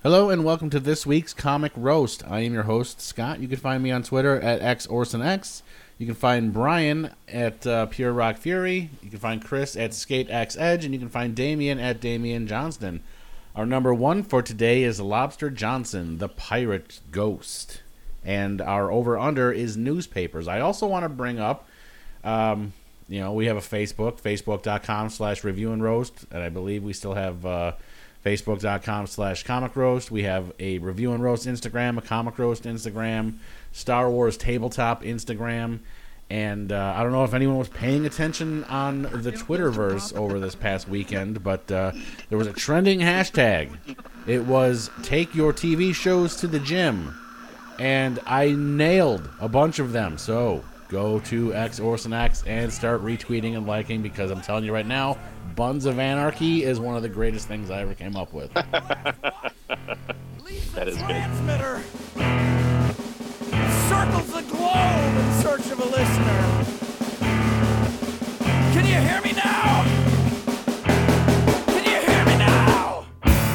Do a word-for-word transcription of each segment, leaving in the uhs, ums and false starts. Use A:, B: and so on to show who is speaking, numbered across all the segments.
A: Hello and welcome to this week's Comic Roast. I am your host, Scott. You can find me on Twitter at XOrsonX. You can find Brian at uh, Pure Rock Fury. You can find Chris at SkateXEdge. And you can find Damien at Damien Johnston. Our number one for today is Lobster Johnson, the Pirate Ghost. And our over-under is newspapers. I also want to bring up, um, you know, we have a Facebook, facebook.com slash review and roast. And I believe we still have... Uh, Facebook.com slash Comic Roast. We have a Review and Roast Instagram, a Comic Roast Instagram, Star Wars Tabletop Instagram, and uh, I don't know if anyone was paying attention on the Twitterverse over this past weekend, but uh, there was a trending hashtag. It was Take Your T V Shows to the Gym, and I nailed a bunch of them, so go to X Orson X and start retweeting and liking, because I'm telling you right now, Buns of Anarchy is one of the greatest things I ever came up with.
B: That is good.
C: Transmitter circles the globe in search of a listener. Can you hear me now? Can you hear me now?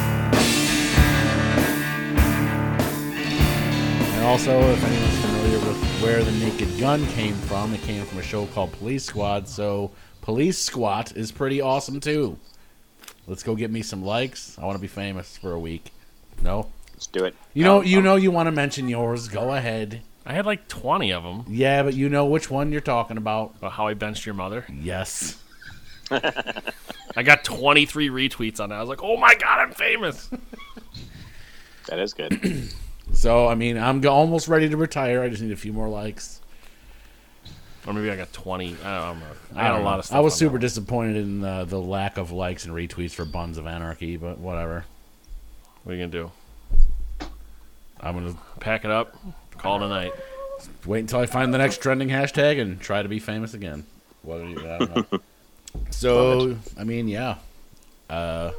A: And also, if anyone's familiar with where the Naked Gun came from, it came from a show called Police Squad, so Police Squat is pretty awesome too. Let's go get me some likes. I want to be famous for a week. No?
B: Let's do it.
A: You know,
B: Um,
A: you
B: um,
A: know, you want to mention yours. Go ahead.
D: I had like twenty of them.
A: Yeah, but you know which one you're talking about.
D: About how I benched your mother.
A: Yes.
D: I got twenty-three retweets on that. I was like, oh my god, I'm famous.
B: That is good.
A: So, I mean, I'm go- almost ready to retire. I just need a few more likes.
D: Or maybe I got twenty. I don't know. I
A: I,
D: got
A: don't
D: a lot
A: know.
D: of stuff.
A: I was
D: on
A: super
D: that.
A: disappointed in uh, the lack of likes and retweets for Buns of Anarchy, but whatever.
D: What are you going to do?
A: I'm going to
D: Pack it up? Call it a night.
A: wait until I find the next trending hashtag and try to be famous again. What are you, I don't know. So, I mean, yeah. Uh,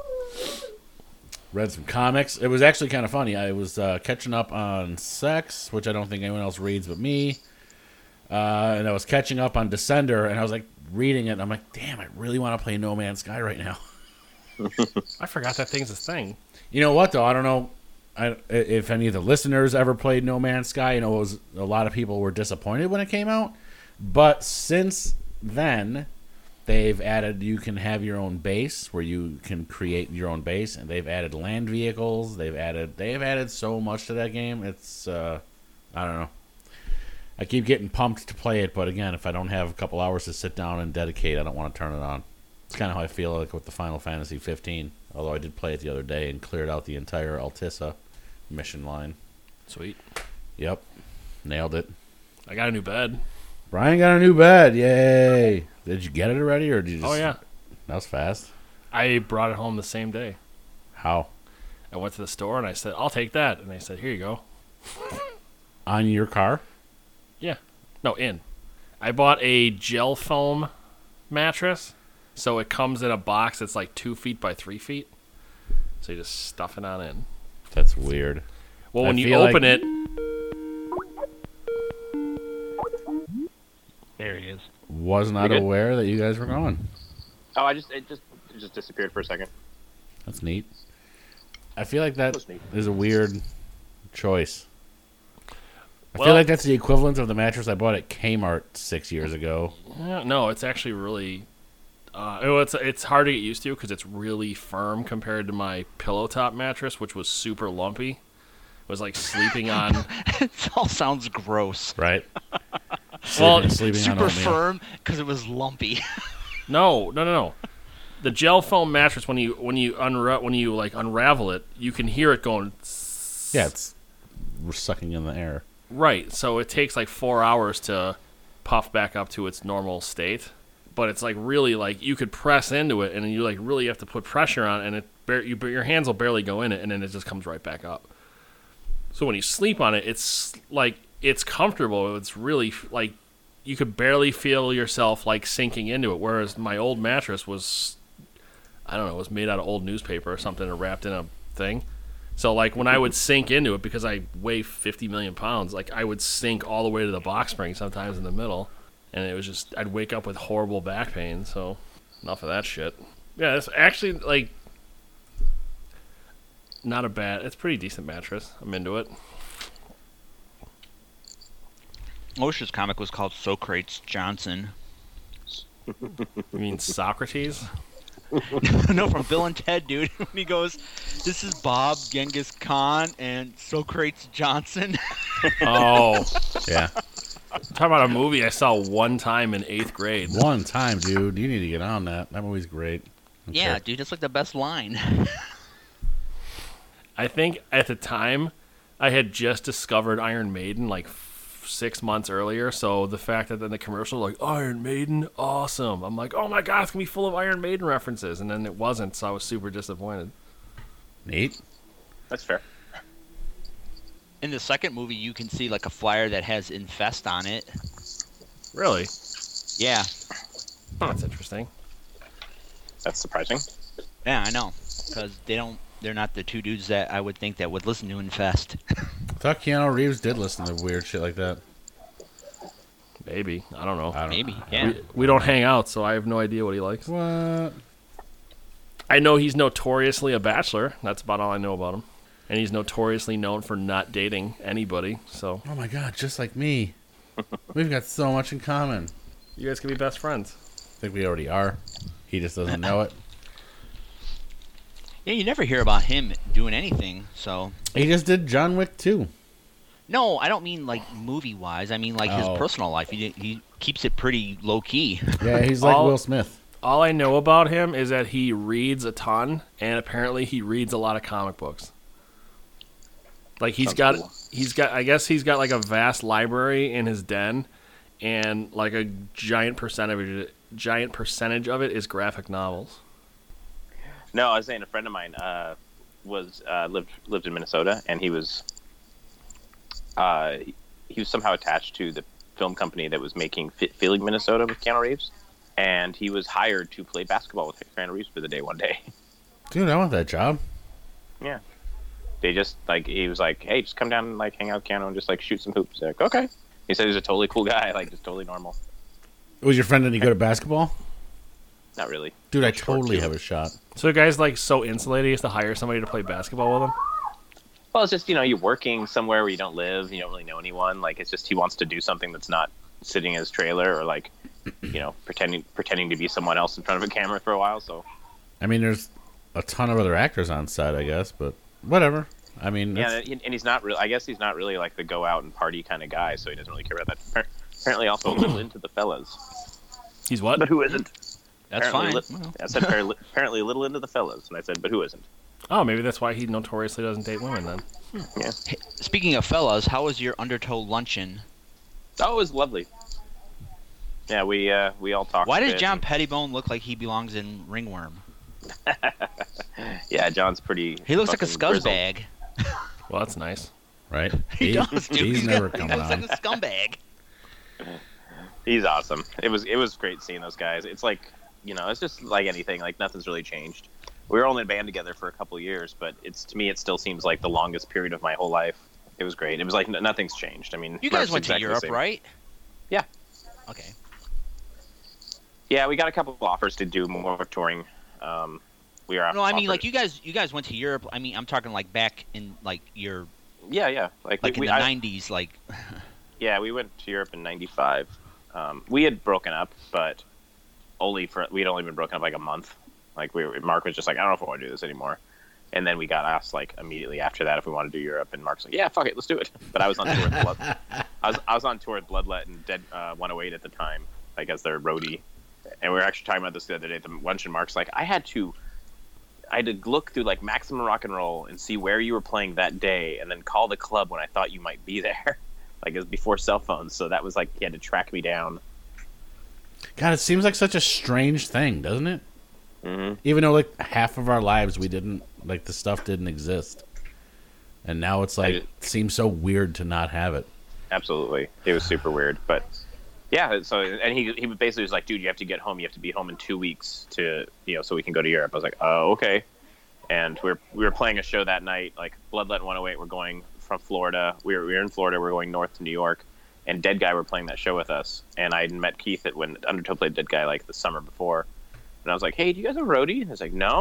A: read some comics. It was actually kind of funny. I was uh, catching up on Sex, which I don't think anyone else reads but me. Uh, and I was catching up on Descender, and I was like reading it, and I'm like, damn, I really want to play No Man's Sky right now.
D: I forgot that thing's a thing.
A: You know what, though? I don't know I, if any of the listeners ever played No Man's Sky. You know, it was, a lot of people were disappointed when it came out. But since then, they've added, you can have your own base where you can create your own base, and they've added land vehicles. They've added, they've added so much to that game. It's, uh, I don't know. I keep getting pumped to play it, but again, if I don't have a couple hours to sit down and dedicate, I don't want to turn it on. It's kind of how I feel like with the Final Fantasy fifteen. Although I did play it the other day and cleared out the entire Altissa mission line.
D: Sweet.
A: Yep. Nailed it.
D: I got a new bed.
A: Brian got a new bed. Yay. Did you get it already, or did you just...
D: Oh, yeah.
A: That was fast.
D: I brought it home the same day.
A: How?
D: I went to the store and I said, I'll take that. And they said, here you go.
A: On your car?
D: Yeah. No, in. I bought a gel foam mattress. So it comes in a box that's like two feet by three feet. So you just stuff it on in.
A: That's weird.
D: Well,
A: I
D: when you
A: feel
D: open
A: like-
D: it,
E: There he is.
A: Was not
B: You good?
A: aware that you guys were gone.
B: Oh, I just it just it just disappeared for a second.
A: That's neat. I feel like that
B: That's neat.
A: is a weird choice. I
D: Well-
A: feel like that's the equivalent of the mattress I bought at Kmart six years ago.
D: Yeah, no, it's actually really. Uh, oh, it's it's hard to get used to because it's really firm compared to my pillow top mattress, which was super lumpy. It was like sleeping on.
E: It all sounds gross.
A: Right?
D: Well,
A: sleeping, sleeping on
E: Super
A: oatmeal.
E: firm because it was lumpy.
D: No, no, no, no. The gel foam mattress, when you when you unra- when you like unravel it, you can hear it going.
A: Yeah, it's we're sucking in the air.
D: Right. So it takes like four hours to puff back up to its normal state. But it's like really like you could press into it, and then you like really have to put pressure on it, and it bar- you, your hands will barely go in it, and then it just comes right back up. So when you sleep on it, it's like it's comfortable. It's really like you could barely feel yourself like sinking into it. Whereas my old mattress was, I don't know, it was made out of old newspaper or something and wrapped in a thing. So like when I would sink into it, because I weigh fifty million pounds, like I would sink all the way to the box spring sometimes in the middle. And it was just, I'd wake up with horrible back pain, so enough of that shit. Yeah, it's actually, like, not a bad. It's a pretty decent mattress. I'm into it.
E: OSHA's comic was called Socrates Johnson.
D: You mean Socrates?
E: No, from Bill and Ted, dude. When he goes, "This is Bob Genghis Khan and Socrates Johnson."
D: Oh,
A: Yeah.
D: talking about a movie I saw one time in eighth grade.
A: One time, dude. You need to get on that. That movie's great. Okay.
E: Yeah, dude, that's like the best line.
D: I think at the time I had just discovered Iron Maiden like f- six months earlier. So the fact that then the commercial like Iron Maiden, awesome. I'm like, oh my god, it's gonna be full of Iron Maiden references, and then it wasn't. So I was super disappointed.
A: Nate?
B: That's fair.
E: In the second movie, you can see like a flyer that has Infest on it.
D: Really?
E: Yeah,
D: That's interesting.
B: That's surprising.
E: yeah, I know, because they don't. They're not the two dudes that I would think that would listen to Infest.
A: I thought Keanu Reeves did listen to weird shit like that.
D: Maybe. I don't know.
A: I don't
E: Maybe,
A: know.
E: yeah.
D: We, we don't hang out, so I have no idea what he likes.
A: What?
D: I know he's notoriously a bachelor. That's about all I know about him. And he's notoriously known for not dating anybody. So
A: Oh my god, just like me. We've got so much in common.
D: you guys can be best friends.
A: I think we already are. He just doesn't know it.
E: Yeah, you never hear about him doing anything. So
A: He just did John Wick two.
E: no, I don't mean like movie wise. I mean like his
A: Oh.
E: personal life. He he keeps it pretty low key.
A: Yeah, he's like
D: All-
A: Will Smith.
D: All I know about him is that he reads a ton, and apparently he reads a lot of comic books. Like he's
B: Sounds
D: got,
B: cool.
D: he's got. I guess he's got like a vast library in his den, and like a giant percentage, giant percentage of it is graphic novels.
B: No, I was saying a friend of mine uh, was uh, lived lived in Minnesota, and he was uh, he was somehow attached to the film company that was making Fit Feeling Minnesota with Keanu Reeves, and he was hired to play basketball with Keanu Reeves for the day one day.
A: Dude, I want that job.
B: Yeah, they just like he was like, hey, just come down and like hang out with Keanu and just like shoot some hoops. They're like, okay. He said he was a totally cool guy, like just totally normal.
A: Was your friend any good at basketball?
B: Not really.
A: Dude, I
B: Short
A: totally
B: too.
A: have a shot.
D: So the guy's like so insulated, he has to hire somebody to play basketball with him.
B: Well, it's just, you know, you're working somewhere where you don't live, you don't really know anyone. Like, it's just he wants to do something that's not sitting in his trailer or, like, you know, pretending pretending to be someone else in front of a camera for a while. So,
A: I mean, there's a ton of other actors on set, I guess, but whatever. I mean,
B: yeah,
A: that's-
B: and and he's not really, I guess he's not really, like, the go out and party kind of guy, so he doesn't really care about that. Apparently also a little into the fellas.
D: He's what?
B: But who isn't?
E: That's
B: Apparently
E: fine.
B: li- I said apparently, apparently a little into the fellas, and I said, but who isn't?
D: Oh, maybe that's why he notoriously doesn't date women then.
B: Yeah.
E: Speaking of fellas, how was your undertow luncheon?
B: Oh, it was lovely. Yeah, we uh, we all talked.
E: Why
B: a
E: does
B: bit.
E: John Pettibone look like he belongs in Ringworm?
B: Yeah, John's pretty.
E: He looks like a
B: fucking grizzled.
E: scuzzbag.
D: Well, that's nice.
A: right?
E: He does, dude.
A: He's
E: He's
A: never
E: got- he
A: coming
E: looks
A: on.
E: like a scumbag.
B: He's awesome. It was it was great seeing those guys. It's like, you know, it's just like anything. Like nothing's really changed. We were only in a band together for a couple of years, but it's to me it still seems like the longest period of my whole life. It was great. It was like n- nothing's changed. I mean,
E: You guys
B: Murph's
E: went to
B: exactly the
E: Europe,
B: same.
E: right?
B: Yeah.
E: Okay.
B: Yeah, we got a couple of offers to do more touring. Um, we are.
E: No, I mean
B: offered-
E: like you guys. You guys went to Europe. I mean, I'm talking like back in like your
B: Yeah, yeah. Like,
E: like
B: we,
E: in the
B: I-
E: nineties. Like
B: Yeah, we went to Europe in ninety-five. Um, we had broken up, but only for we'd only been broken up like a month. Like we were, Mark was just like, I don't know if I want to do this anymore. And then we got asked like immediately after that if we wanted to do Europe, and Mark's like, yeah, fuck it, let's do it. But I was on tour with Blood. I was I was on tour with Bloodlet and Dead uh, one oh eight at the time, like as their roadie. And we were actually talking about this the other day at the lunch, and Mark's like, I had to. I had to look through like Maximum Rock and Roll and see where you were playing that day, and then call the club when I thought you might be there. Like it was before cell phones, so that was like he had to track me down.
A: God, it seems like such a strange thing, doesn't it?
B: Mm-hmm.
A: Even though like half of our lives we didn't like the stuff didn't exist, and now it's like
B: I-
A: it seems so weird to not have it.
B: Absolutely, it was super weird, but yeah. So and he he basically was like, dude, you have to get home. You have to be home in two weeks to you know so we can go to Europe. I was like, oh okay. And we were we were playing a show that night, like Bloodlet one oh eight. We're going from Florida. We were we were in Florida. We we're going north to New York. And Dead Guy were playing that show with us, and I had met Keith at when Undertow played Dead Guy like the summer before, and I was like, "Hey, do you guys have a roadie?" And he's like, "No." I go,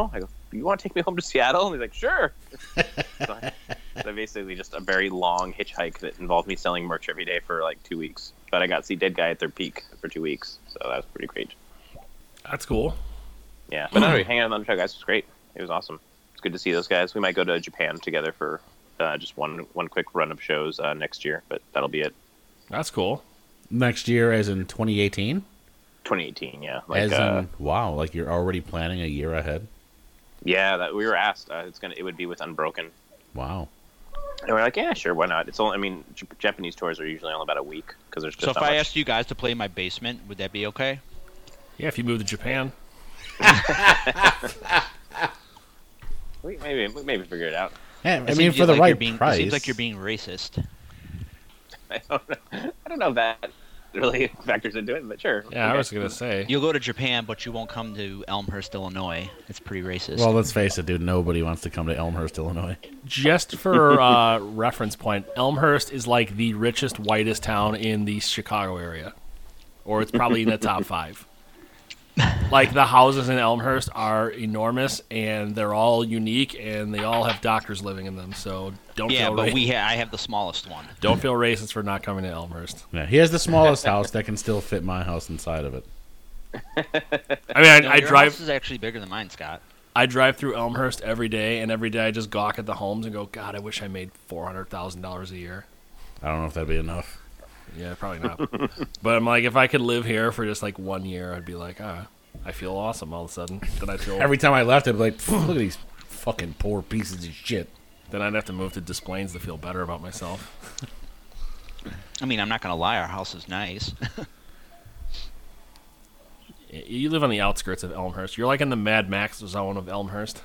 B: you want to take me home to Seattle? And he's like, sure. so, so basically just a very long hitchhike that involved me selling merch every day for like two weeks. But I got to see Dead Guy at their peak for two weeks, so that was pretty great.
D: That's cool.
B: Yeah, but anyway, hanging out on the show, guys, was great. It was awesome. It's good to see those guys. We might go to Japan together for uh, just one one quick run of shows uh, next year, but that'll be it.
D: That's cool.
A: Next year, as in twenty eighteen?
B: twenty eighteen, yeah. Like,
A: as
B: uh,
A: in, wow, like you're already planning a year ahead?
B: Yeah, that we were asked. Uh, it's gonna. It would be with Unbroken.
A: Wow.
B: And we're like, yeah, sure, why not? It's only. I mean, J- Japanese tours are usually only about a week because there's just.
E: So if
B: not
E: I
B: much.
E: asked you guys to play in my basement, would that be okay?
D: Yeah, if you move to Japan.
B: we maybe we maybe figure it out.
A: Yeah, I
E: It
A: mean,
E: seems
A: for the
E: like
A: right
E: you're being,
A: price.
E: It seems like you're being racist.
B: I don't know. I don't know if that really factors into it, but sure.
D: Yeah, I
B: Okay.
D: was gonna say.
E: You'll go to Japan, but you won't come to Elmhurst, Illinois. It's pretty racist.
A: Well, let's face it, dude. Nobody wants to come to Elmhurst, Illinois.
D: Just for uh, reference point, Elmhurst is like the richest, whitest town in the Chicago area, or it's probably in the top five. Like the houses in Elmhurst are enormous, and they're all unique, and they all have doctors living in them. So don't
E: yeah,
D: feel
E: but
D: ra-
E: we ha- I have the smallest one.
D: don't feel racist for not coming to Elmhurst.
A: Yeah, he has the smallest house that can still fit my house inside of it.
D: I mean, I,
E: No,
D: I
E: your
D: drive.
E: house is actually bigger than mine, Scott.
D: I drive through Elmhurst every day, and every day I just gawk at the homes and go, God, I wish I made four hundred thousand dollars a year.
A: I don't know if that'd be enough.
D: Yeah, probably not. But I'm like, if I could live here for just like one year, I'd be like, ah, I feel awesome all of a sudden. Then I feel.
A: Every time I left, I'd be like, "Phew, look at these fucking poor pieces of shit.
D: Then I'd have to move to Des Plaines to feel better about myself.
E: I mean, I'm not gonna lie, our house is nice.
D: Y- You live on the outskirts of Elmhurst. You're like in the Mad Max zone of Elmhurst.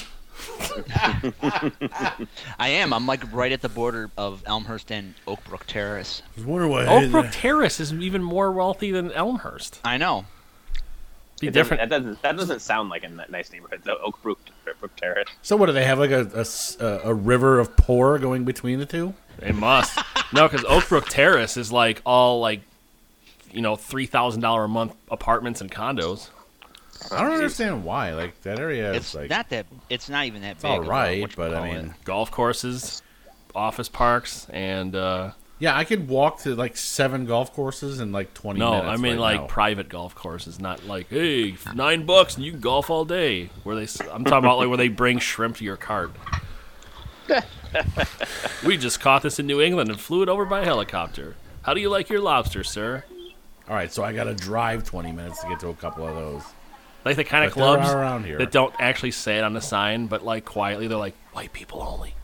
E: I am. I'm like right at the border of Elmhurst and Oakbrook Terrace.
A: I was wondering why.
D: Oakbrook Terrace is even more wealthy than Elmhurst.
E: I know.
D: Be
B: It doesn't-
D: different.
B: That doesn't. That doesn't sound like a n- nice neighborhood. The Oakbrook Brook Terrace.
A: So what do they have? Like a, a s- a- a river of poor going between the two?
D: They must. No, because Oakbrook Terrace is like all like, you know, three thousand dollar a month apartments and condos.
A: I don't understand why. Like that area is
E: It's
A: like
E: not that. It's not even that
A: it's
E: big.
A: all
E: of a-
A: right,
E: what you
A: but I
E: call it.
A: mean,
D: Golf courses, office parks, and uh,
A: yeah, I could walk to like seven golf courses in like twenty
D: no,
A: minutes.
D: I mean
A: right
D: like
A: now.
D: private golf courses, not like hey nine bucks and you can golf all day. Where they, s- I'm talking about like where they bring shrimp to your cart. We just caught this in New England and flew it over by helicopter. How do you like your lobster, sir?
A: All right, so I got to drive twenty minutes to get to a couple of those.
D: Like the kind of
A: But there
D: clubs
A: are around here.
D: that don't actually say it on the sign, but like quietly they're like white people only.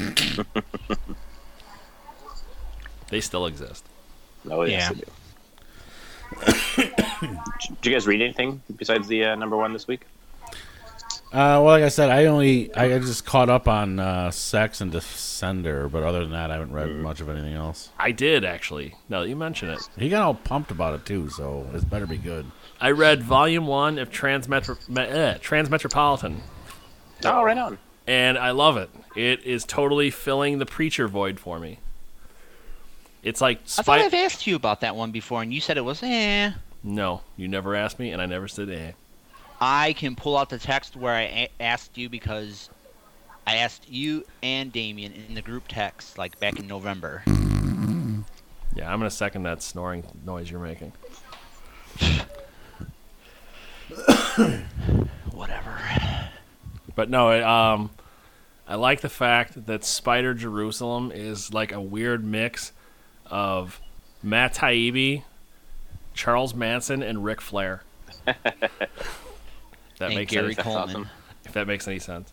D: They still exist.
B: Oh yes,
E: Yeah.
B: they do. Did you guys read anything besides the uh, number one this week?
A: Uh, well, like I said, I only I just caught up on uh, Sex and Descender, but other than that, I haven't read much of anything else.
D: I did actually. Now that you mention it,
A: He got all pumped about it too, so it better be good.
D: I read Volume One of Transmetro- Me- eh, Transmetropolitan,
B: Oh, right on.
D: and I love it. It is totally filling the Preacher void for me. It's like
E: I thought
D: Spy-
E: I've asked you about that one before, and you said it was eh.
D: No, you never asked me, and I never said eh.
E: I can pull out the text where I a- asked you because I asked you and Damien in the group text, like back in November.
D: Yeah, I'm gonna second that snoring noise you're making.
E: Whatever.
D: But no, it, um, I like the fact that Spider Jerusalem is like a weird mix of Matt Taibbi, Charles Manson, and Ric Flair. that
E: and
D: makes
E: Gary
D: any,
B: That's
E: Coleman.
B: awesome.
D: if that makes any sense.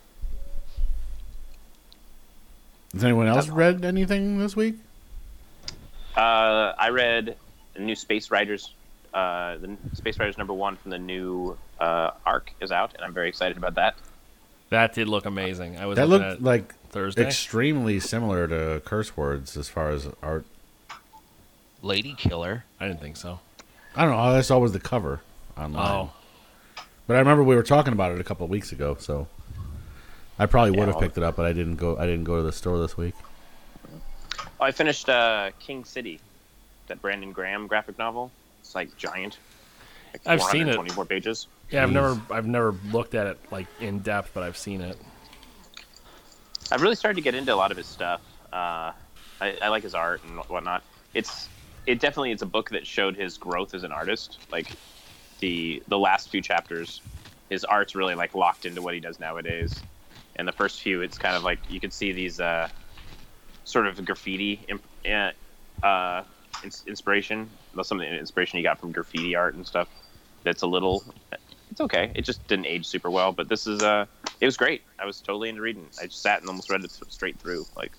A: Has anyone else read anything this week?
B: Uh, I read the new Space Riders. Uh, the Space Riders number one from the new uh, arc is out, and I'm very excited about that.
D: That did look amazing. I was
A: That
D: looking
A: looked
D: at
A: like
D: Thursday.
A: extremely similar to Curse Words as far as art.
E: Lady Killer.
D: I didn't think so.
A: I don't know. All I saw was the cover online.
D: Oh,
A: But I remember we were talking about it a couple of weeks ago, so I probably would
B: Yeah,
A: have
B: well-
A: picked it up, but I didn't go. I didn't go to the store this week.
B: Oh, I finished uh, King City, that Brandon Graham graphic novel. It's like giant. Like
D: I've seen it.
B: twenty-four pages.
D: Yeah, I've
A: Jeez.
D: never I've never looked at it like in depth, but I've seen it.
B: I've really started to get into a lot of his stuff. Uh, I, I like his art and whatnot. It's it definitely it's a book that showed his growth as an artist. Like the the last few chapters, his art's really like locked into what he does nowadays. And the first few, it's kind of like you can see these uh, sort of graffiti imp- uh, ins- inspiration. Some of the inspiration he got from graffiti art and stuff. That's a little. It's okay. It just didn't age super well, but this is uh, it was great. I was totally into reading. I just sat and almost read it straight through. Like,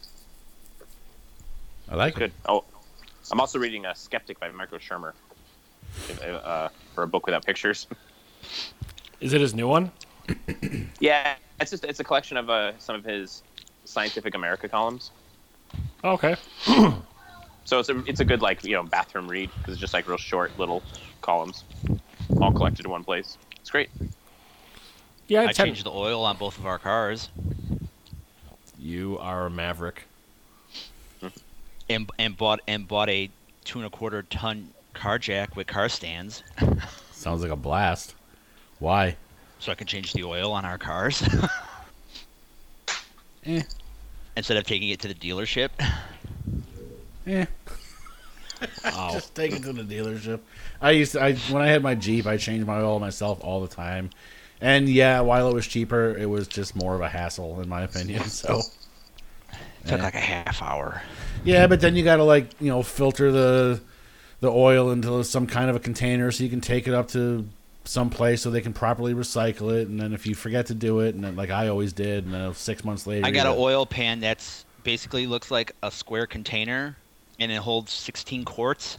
A: I like
B: good.
A: it.
B: Oh, I'm also reading a Skeptic by Michael Shermer, uh, for a book without pictures.
D: Is it his new one?
B: Yeah, it's just it's a collection of uh, some of his Scientific America columns.
D: Oh, okay.
B: So it's a it's a good like you know bathroom read because it's just like real short little columns, all collected in one place. It's great.
D: Yeah,
E: I
D: it's had-
E: changed the oil on both of our cars,
D: You are a maverick.
E: and and bought and bought a two and a quarter ton car jack with car stands,
A: Sounds like a blast. Why?
E: so I can change the oil on our cars
A: Eh.
E: instead of taking it to the dealership.
A: Eh.
D: Wow.
A: Just take it to the dealership. I used to, I when I had my Jeep, I changed my oil myself all the time. And yeah, while it was cheaper, it was just more of a hassle in my opinion. So
E: Took
A: Yeah.
E: like a half hour.
A: yeah, but then you got to like, you know, filter the the oil into some kind of a container so you can take it up to some place so they can properly recycle it, and then if you forget to do it, and then like I always did, and then six months later
E: I got
A: you
E: an oil pan that's basically looks like a square container, and it holds sixteen quarts.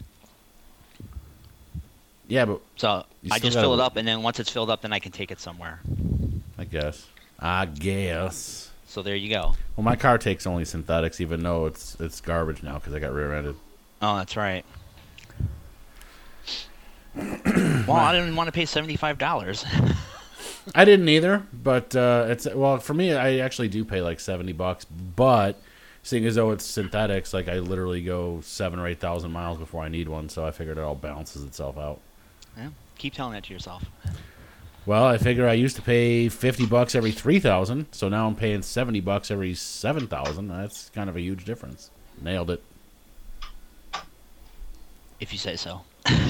A: Yeah, but
E: So
A: You
E: I
A: still
E: just fill
A: gotta-
E: it up, and then once it's filled up, then I can take it somewhere.
A: I guess. I guess.
E: So there you go.
A: Well, my car takes only synthetics, even though it's it's garbage now because I got rear-ended.
E: Oh, that's right. Well, I didn't want to pay seventy-five dollars.
A: I didn't either, but uh, it's well for me. I actually do pay like seventy bucks, but seeing as though it's synthetics, like I literally go seven or eight thousand miles before I need one, so I figured it all balances itself out.
E: Yeah, keep telling that to yourself.
A: Well, I figure I used to pay fifty bucks every three thousand, so now I'm paying seventy bucks every seven thousand. That's kind of a huge difference. Nailed it.
E: If you say so.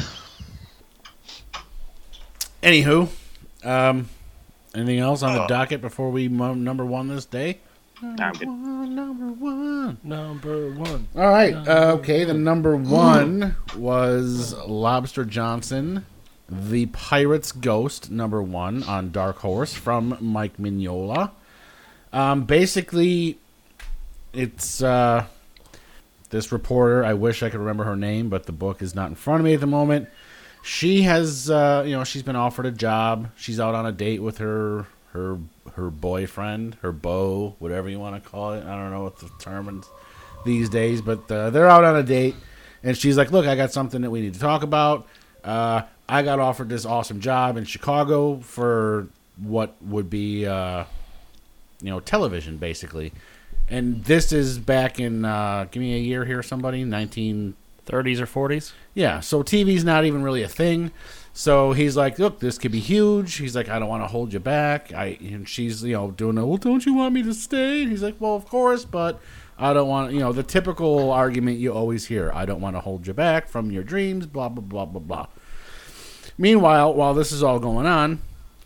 A: Anywho, um, anything else on the
B: Oh.
A: docket before we mo- number one this day?
B: Nah, I'm good.
A: One, number one.
D: Number one.
A: All right. Uh, okay. The number one was Lobster Johnson, The Pirate's Ghost, number one on Dark Horse from Mike Mignola. Um, basically, it's uh, this reporter. I wish I could remember her name, but the book is not in front of me at the moment. She has, uh, you know, she's been offered a job. She's out on a date with her her her boyfriend, her beau, whatever you want to call it. I don't know what the term is these days, but uh, they're out on a date, and she's like, "Look, I got something that we need to talk about. Uh, I got offered this awesome job in Chicago for what would be, uh, you know, television, basically." And this is back in, uh, give me a year here, somebody, nineteen.
D: thirties or forties?
A: Yeah, so T V's not even really a thing. So he's like, look, this could be huge. He's like, I don't want to hold you back. I and she's, you know, doing the, well, don't you want me to stay? And he's like, well, of course, but I don't want, you know, the typical argument you always hear. I don't want to hold you back from your dreams, blah, blah, blah, blah, blah. Meanwhile, while this is all going on,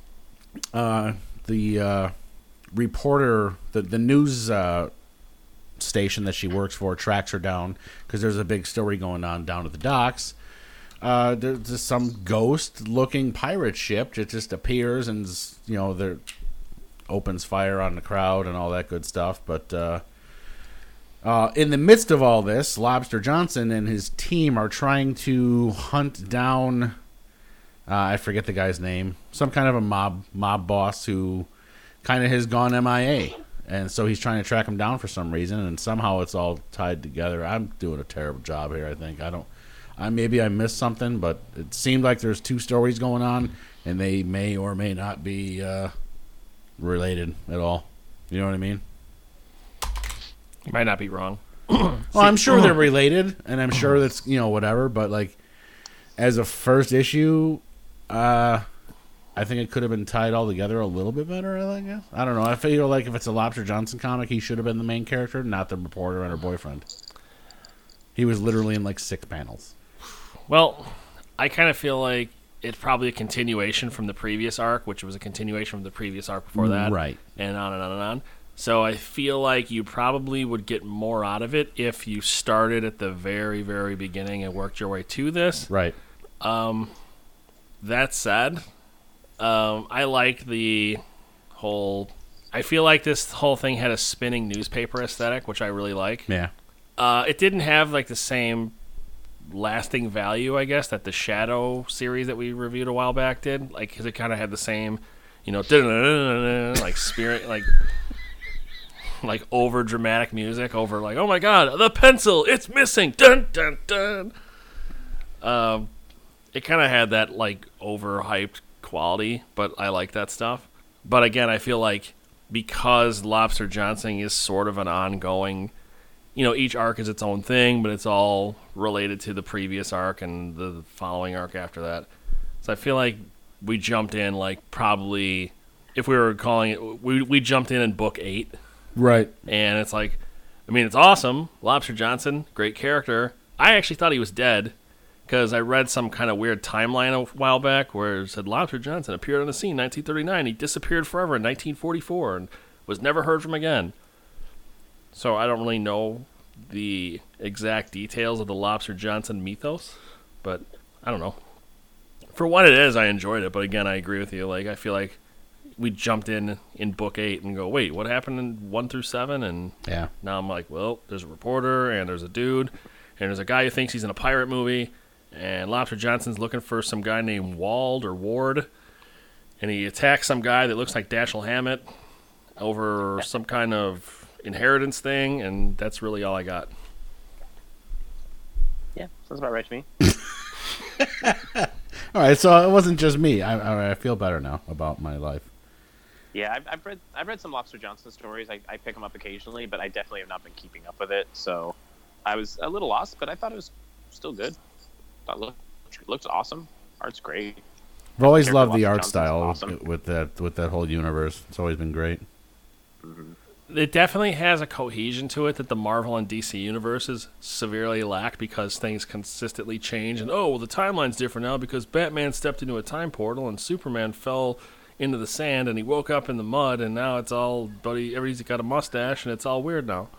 A: uh, the uh, reporter, the, the news uh, station that she works for tracks her down because there's a big story going on down at the docks. Uh, there's just some ghost-looking pirate ship that just appears and, you know, there opens fire on the crowd and all that good stuff. But uh, uh, in the midst of all this, Lobster Johnson and his team are trying to hunt down, uh, I forget the guy's name, some kind of a mob mob boss who kind of has gone M I A. And so he's trying to track him down for some reason, and somehow it's all tied together. I'm doing a terrible job here, I think. I don't... I, maybe I missed something, but it seemed like there's two stories going on, and they may or may not be uh, related at all. You know what I mean?
D: You might not be wrong.
A: Well, I'm sure they're related, and I'm sure that's, you know, whatever, but, like, as a first issue, uh, I think it could have been tied all together a little bit better, I guess. I don't know. I feel like if it's a Lobster Johnson comic, he should have been the main character, not the reporter and her boyfriend. He was literally in like six panels.
D: Well, I kind of feel like it's probably a continuation from the previous arc, which was a continuation from the previous arc before that.
A: Right.
D: And on and on and on. So I feel like you probably would get more out of it if you started at the very, very beginning and worked your way to this.
A: Right.
D: Um, that said, um, I like the whole... I feel like this whole thing had a spinning newspaper aesthetic, which I really like.
A: Yeah.
D: Uh, it didn't have like the same lasting value, I guess, that the Shadow series that we reviewed a while back did. Like, because it kind of had the same, you know, like spirit, like... like over dramatic music, over like, oh my god, the pencil, it's missing, dun dun dun. Um, it kind of had that like overhyped quality, but I like that stuff. But again, I feel like because Lobster Johnson is sort of an ongoing, you know, each arc is its own thing, but it's all related to the previous arc and the following arc after that. So I feel like we jumped in like probably, if we were calling it, we we jumped in in book eight.
A: Right.
D: And it's like, I mean, it's awesome. Lobster Johnson, great character. I actually thought he was dead because I read some kind of weird timeline a while back where it said Lobster Johnson appeared on the scene in nineteen thirty-nine. He disappeared forever in nineteen forty-four and was never heard from again. So I don't really know the exact details of the Lobster Johnson mythos, but I don't know. For what it is, I enjoyed it. But again, I agree with you. Like, I feel like we jumped in in book eight and go, wait, what happened in one through seven? And
A: yeah.
D: Now I'm like, well, there's a reporter and there's a dude and there's a guy who thinks he's in a pirate movie, and Lobster Johnson's looking for some guy named Wald or Ward, and he attacks some guy that looks like Dashiell Hammett over some kind of inheritance thing, and that's really all I got.
B: Yeah, sounds about right to me.
A: All right, so it wasn't just me. I, I feel better now about my life.
B: Yeah, I've, I've read I've read some Lobster Johnson stories. I, I pick them up occasionally, but I definitely have not been keeping up with it. So I was a little lost, but I thought it was still good. Thought it looked it looks awesome. Art's great.
A: I've always
B: Character
A: loved the
B: Lobster
A: art
B: Johnson's
A: style
B: awesome.
A: with that with that whole universe. It's always been great.
B: Mm-hmm.
D: It definitely has a cohesion to it that the Marvel and D C universes severely lack because things consistently change. And, oh, well, the timeline's different now because Batman stepped into a time portal and Superman fell into the sand and he woke up in the mud, and now it's all, buddy, everybody's got a mustache and it's all weird now.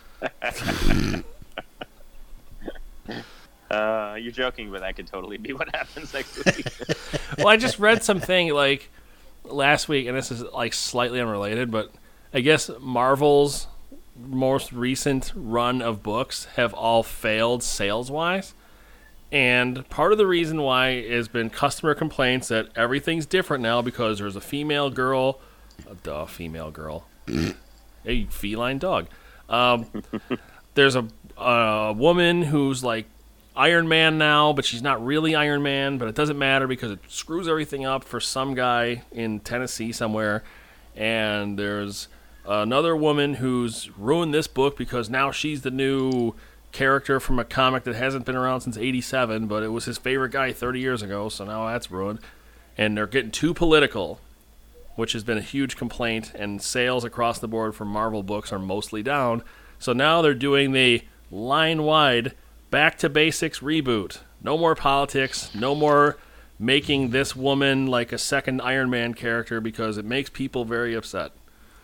B: uh, you're joking, but that could totally be what happens next week.
D: Well, I just read something, like, last week, and this is, like, slightly unrelated, but I guess Marvel's most recent run of books have all failed sales-wise. And part of the reason why has been customer complaints that everything's different now because there's a female girl. A duh, female girl. A feline dog. Um, there's a, a woman who's like Iron Man now, but she's not really Iron Man, but it doesn't matter because it screws everything up for some guy in Tennessee somewhere. And there's another woman who's ruined this book because now she's the new character from a comic that hasn't been around since eighty-seven, but it was his favorite guy thirty years ago, so now that's ruined. And they're getting too political, which has been a huge complaint, and sales across the board for Marvel books are mostly down. So now they're doing the line-wide back-to-basics reboot. No more politics, no more making this woman like a second Iron Man character because it makes people very upset.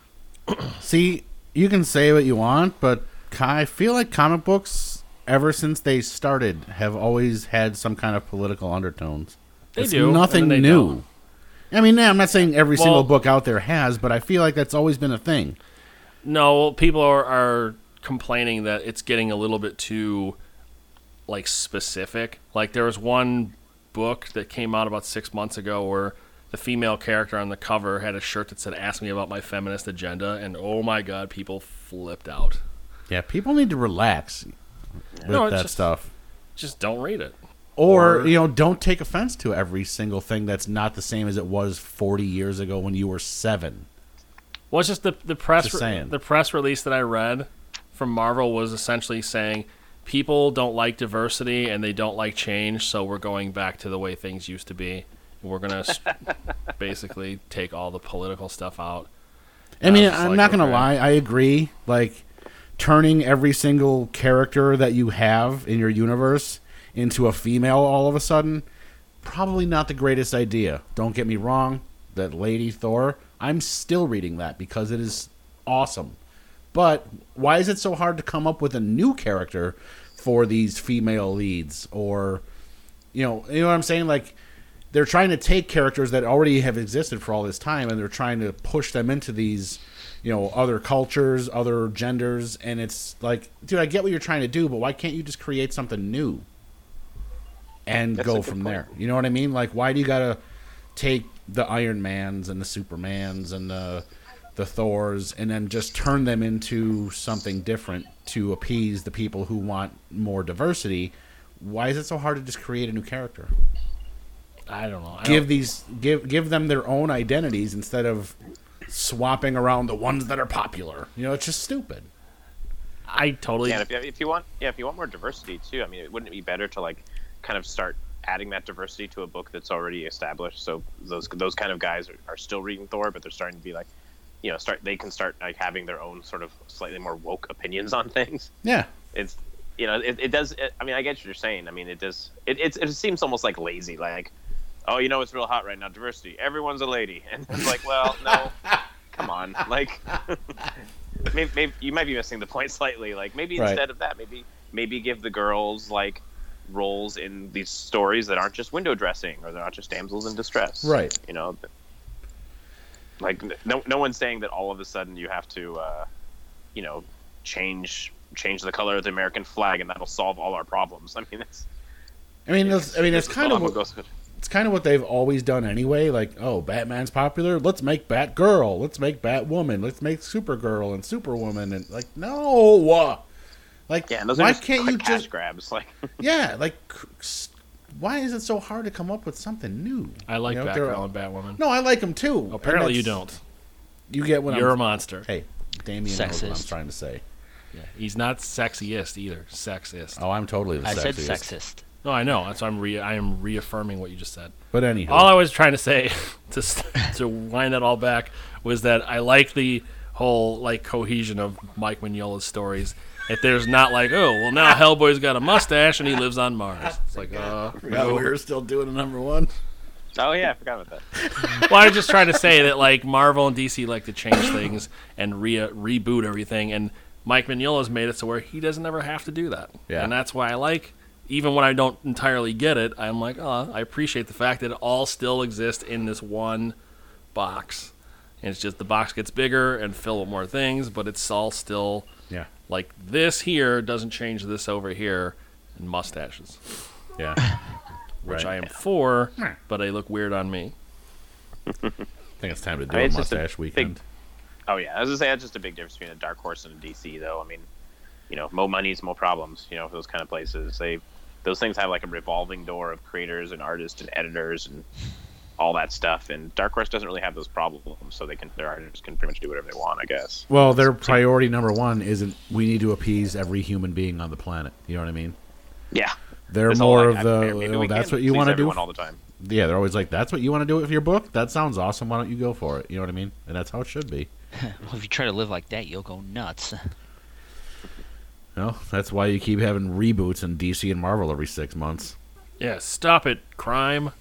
A: See, you can say what you want, but I feel like comic books, ever since they started, have always had some kind of political undertones.
D: They
A: it's
D: do.
A: nothing
D: and they
A: new.
D: don't.
A: I mean, I'm not saying every
D: Well,
A: single book out there has, but I feel like that's always been a thing.
D: No, people are, are complaining that it's getting a little bit too, like, specific. Like, there was one book that came out about six months ago where the female character on the cover had a shirt that said, "Ask me about my feminist agenda," and oh my god, people flipped out.
A: Yeah, people need to relax with
D: No, it's
A: that
D: just-
A: stuff.
D: Just don't read it.
A: Or,
D: or-
A: you know, don't take offense to every single thing that's not the same as it was forty years ago when you were seven.
D: Well, it's just the, the press
A: Just
D: re-
A: saying.
D: the press release that I read from Marvel was essentially saying people don't like diversity and they don't like change, so we're going back to the way things used to be. We're gonna s- basically take all the political stuff out.
A: I mean,
D: I was just
A: I'm
D: like,
A: not gonna
D: okay.
A: lie. I agree. Like, turning every single character that you have in your universe into a female all of a sudden, probably not the greatest idea. Don't get me wrong. That Lady Thor, I'm still reading that because it is awesome. But why is it so hard to come up with a new character for these female leads? Or, you know, you know what I'm saying? Like, they're trying to take characters that already have existed for all this time, and they're trying to push them into these, you know, other cultures, other genders, and it's like, dude, I get what you're trying to do, but why can't you just create something new and
B: That's a
A: go
B: good
A: from
B: point.
A: there? You know what I mean? Like, why do you gotta take the Iron Mans and the Supermans and the the Thors and then just turn them into something different to appease the people who want more diversity? Why is it so hard to just create a new character?
D: I don't know. I
A: give
D: don't-
A: these give give them their own identities instead of swapping around the ones that are popular. You know, it's just stupid.
D: I totally.
B: Yeah, and if, if you want, yeah, if you want more diversity too, I mean, wouldn't it be better to like kind of start adding that diversity to a book that's already established? So those those kind of guys are, are still reading Thor, but they're starting to be like, you know, start they can start like having their own sort of slightly more woke opinions on things.
A: Yeah.
B: It's you know, it, it does. It, I mean, I get what you're saying. I mean, it does. It it, it seems almost like lazy, like, oh, you know, it's real hot right now, diversity. Everyone's a lady, and it's like, well, no, come on, like. Maybe, maybe you might be missing the point slightly. Like maybe
A: Right.
B: instead of that, maybe maybe give the girls like roles in these stories that aren't just window dressing or they're not just damsels in distress.
A: Right.
B: You know, like no no one's saying that all of a sudden you have to, uh, you know, change change the color of the American flag and that'll solve all our problems. I mean, it's.
A: I mean, it's, I mean, it's
B: it's
A: kind of
B: what
A: what,
B: goes.
A: it's kind of what they've always done anyway. Like, oh, Batman's popular. Let's make Batgirl. Let's make Batwoman. Let's make Supergirl and Superwoman. And like, no, like,
B: Yeah, and those
A: why
B: are just
A: can't
B: quick
A: you
B: cash
A: just?
B: grabs? Like,
A: Yeah, like, s- why is it so hard to come up with something new?
D: I like
A: You know, they're-
D: Batgirl and Batwoman.
A: No, I like them too. And
D: Apparently you
A: that's-
D: don't.
A: You get what
D: You're
A: I'm.
D: a monster.
A: Hey, Damien knows what I'm
E: Sexist.
A: trying to say.
D: Yeah. He's not sexiest either. Sexist.
A: Oh, I'm totally the
E: I said
A: sexiest.
E: sexist.
D: No, I know. That's why I'm re- I am reaffirming what you just said.
A: But anyhow,
D: All I was trying to say to st- to wind that all back was that I like the whole like cohesion of Mike Mignola's stories. If there's not like, oh, well now Hellboy's got a mustache and he lives on Mars. It's like, uh,
A: forgot we were still doing a number one.
B: oh yeah, I forgot about that.
D: well, I was just trying to say that like Marvel and D C like to change things and re- reboot everything, and Mike Mignola's made it so where he doesn't ever have to do that.
A: Yeah.
D: And that's why I like, even when I don't entirely get it, I'm like, oh, I appreciate the fact that it all still exists in this one box. And it's just the box gets bigger and fill with more things, but it's all still
A: Yeah,
D: like this here doesn't change this over here, and mustaches,
A: yeah.
D: which
A: Right.
D: I am for, but they look weird on me.
A: I think it's time to do
B: I mean,
A: a
B: it's just a
A: mustache
B: big-
A: weekend.
B: Oh yeah, I was gonna say that's just a big difference between a Dark Horse and a D C, though. I mean, you know, more money's more problems. You know, those kind of places, they, those things have like a revolving door of creators and artists and editors and all that stuff. And Dark Horse doesn't really have those problems, so they can, their artists can pretty much do whatever they want, I guess.
A: Well, their priority number one isn't we need to appease every human being on the planet. You know what I mean?
B: Yeah,
A: They're
B: It's all
A: more
B: like,
A: of
B: I-
A: the,
B: maybe
A: oh,
B: we
A: that's
B: can
A: what you
B: please
A: want to do.
B: everyone all the time.
A: Yeah, they're always like, that's what you want to do with your book? That sounds awesome. Why don't you go for it? You know what I mean? And that's how it should be.
E: Well, if you try to live like that, you'll go nuts.
A: You know, that's why you keep having reboots in D C and Marvel every six months.
D: Yeah, stop it, crime.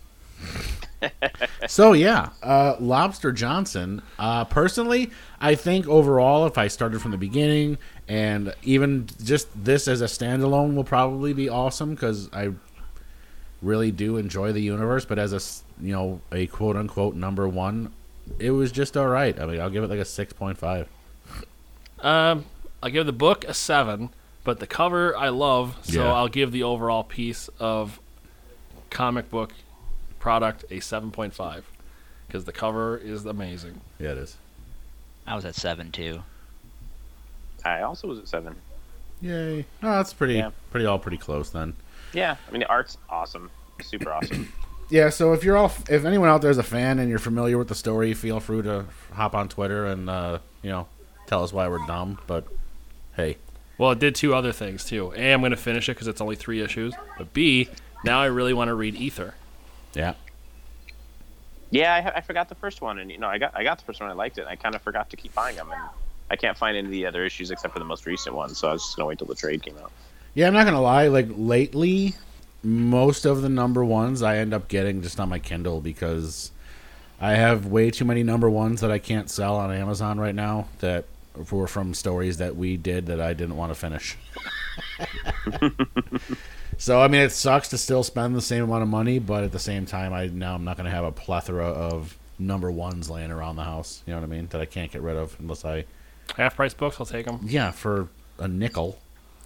A: So yeah, uh, Lobster Johnson. Uh, personally, I think overall, if I started from the beginning and even just this as a standalone, will probably be awesome because I really do enjoy the universe. But as a s- you know a quote unquote number one, it was just all right. I mean, I'll give it like a six point five.
D: Um, I'll give the book a seven, but the cover I love, so
A: Yeah.
D: I'll give the overall piece of comic book product a seven point five because the cover is amazing.
A: Yeah, it is.
E: I was at seven too.
B: I also was at seven.
A: Yay! Oh, that's pretty,
B: Yeah.
A: pretty all pretty close then.
B: Yeah, I mean the art's awesome, super awesome.
A: Yeah, so if you're all, if anyone out there is a fan and you're familiar with the story, feel free to hop on Twitter and uh, you know tell us why we're dumb. But hey,
D: Well, it did two other things too. A, I'm going to finish it because it's only three issues. But B, now I really want to read Ether.
A: yeah,
B: Yeah, I, I forgot the first one, and you know, I got I got the first one. I liked it. I kind of forgot to keep buying them, and I can't find any of the other issues except for the most recent one. So I was just gonna wait till the trade came out.
A: Yeah, I'm not gonna lie. Like lately, most of the number ones I end up getting just on my Kindle because I have way too many number ones that I can't sell on Amazon right now that were from stories that we did that I didn't want to finish. So I mean, it sucks to still spend the same amount of money, but at the same time, I now I'm not going to have a plethora of number ones laying around the house. You know what I mean? That I can't get rid of unless I
D: Half price books, I'll take them.
A: yeah for a nickel.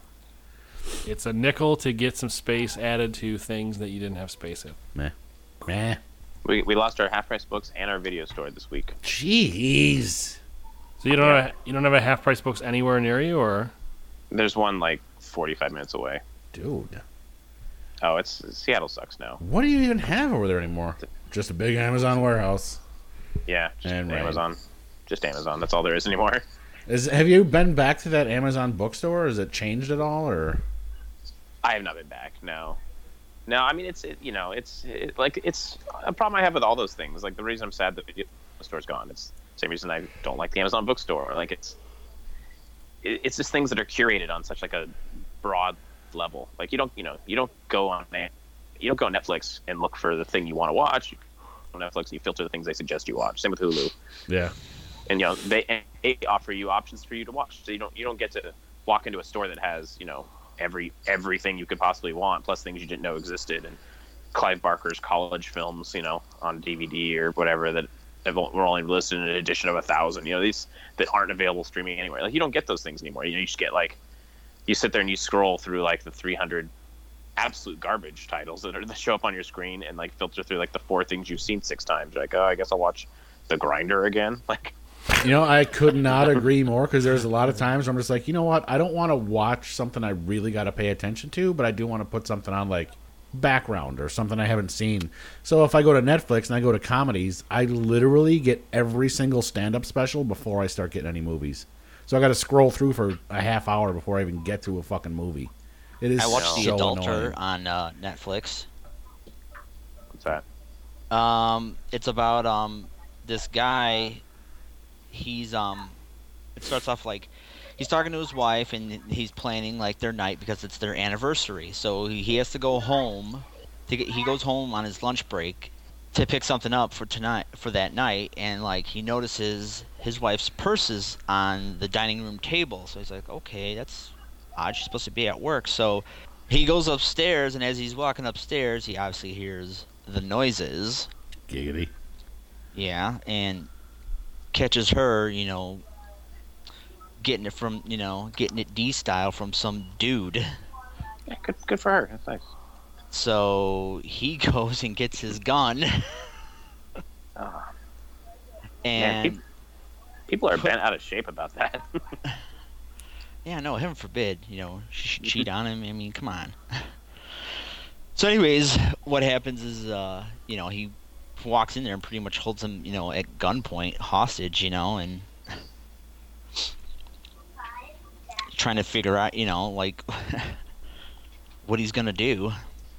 D: It's a nickel to get some space added to things that you didn't have space in.
A: Meh, meh.
B: We we lost our half price books and our video store this week.
A: Jeez.
D: So you don't
B: Yeah.
D: have a, you don't have a half price books anywhere near you, or
B: There's one like forty-five minutes away.
A: Dude,
B: Oh, it's Seattle sucks now.
A: what do you even have over there anymore? Just a big Amazon warehouse.
B: Yeah, just
A: And rain.
B: Amazon. Just Amazon. That's all there is anymore.
A: Is have you been back to that Amazon bookstore? Has it changed at all, or?
B: I have not been back. No, no. I mean, it's it, you know, it's it, like it's a problem I have with all those things. Like the reason I'm sad that the video store's gone. It's the same reason I don't like the Amazon bookstore. Like it's it, it's just things that are curated on such like a broad level. Like you don't you know you don't go on you don't go on Netflix and look for the thing you want to watch. You go on Netflix and you filter the things they suggest you watch. Same with Hulu.
A: Yeah.
B: And you know they, and they offer you options for you to watch. So you don't you don't get to walk into a store that has you know every everything you could possibly want, plus things you didn't know existed, and Clive Barker's college films, you know, on D V D or whatever that have, were only listed in an edition of a thousand. You know, these that aren't available streaming anywhere. Like you don't get those things anymore. You know, you just get like you sit there and you scroll through like the three hundred absolute garbage titles that are that show up on your screen and like filter through like the four things you've seen six times. You're like, oh, I guess I'll watch The Grinder again. Like.
A: You know, I could not agree more because there's a lot of times where I'm just like, you know what? I don't want to watch something I really got to pay attention to, but I do want to put something on like background or something I haven't seen. So if I go to Netflix and I go to comedies, I literally get every single stand-up special before I start getting any movies. So I got to scroll through for a half hour before I even get to a fucking movie. It is
E: I watched The
A: so
E: Adulterer
A: annoying.
E: on uh, Netflix.
B: What's that?
E: Um, it's about um this guy. He's um, it starts off like he's talking to his wife and he's planning like their night because it's their anniversary. So he he has to go home. To get, he goes home on his lunch break to pick something up for tonight for that night, and like he notices his wife's purse is on the dining room table. So he's like, okay, that's odd. She's supposed to be at work. So he goes upstairs, and as he's walking upstairs, he obviously hears the noises.
A: Giggity.
E: Yeah, and catches her, you know, getting it from, you know, getting it D-style from some dude.
B: Yeah, good, good for her. That's nice.
E: So he goes and gets his gun,
B: Oh,
E: and
B: man, people are bent out of shape about that.
E: yeah, no, heaven forbid, you know, she should cheat on him. I mean, come on. So, anyways, what happens is, uh, you know, he walks in there and pretty much holds him, you know, at gunpoint, hostage, you know, and trying to figure out, you know, like what he's gonna do.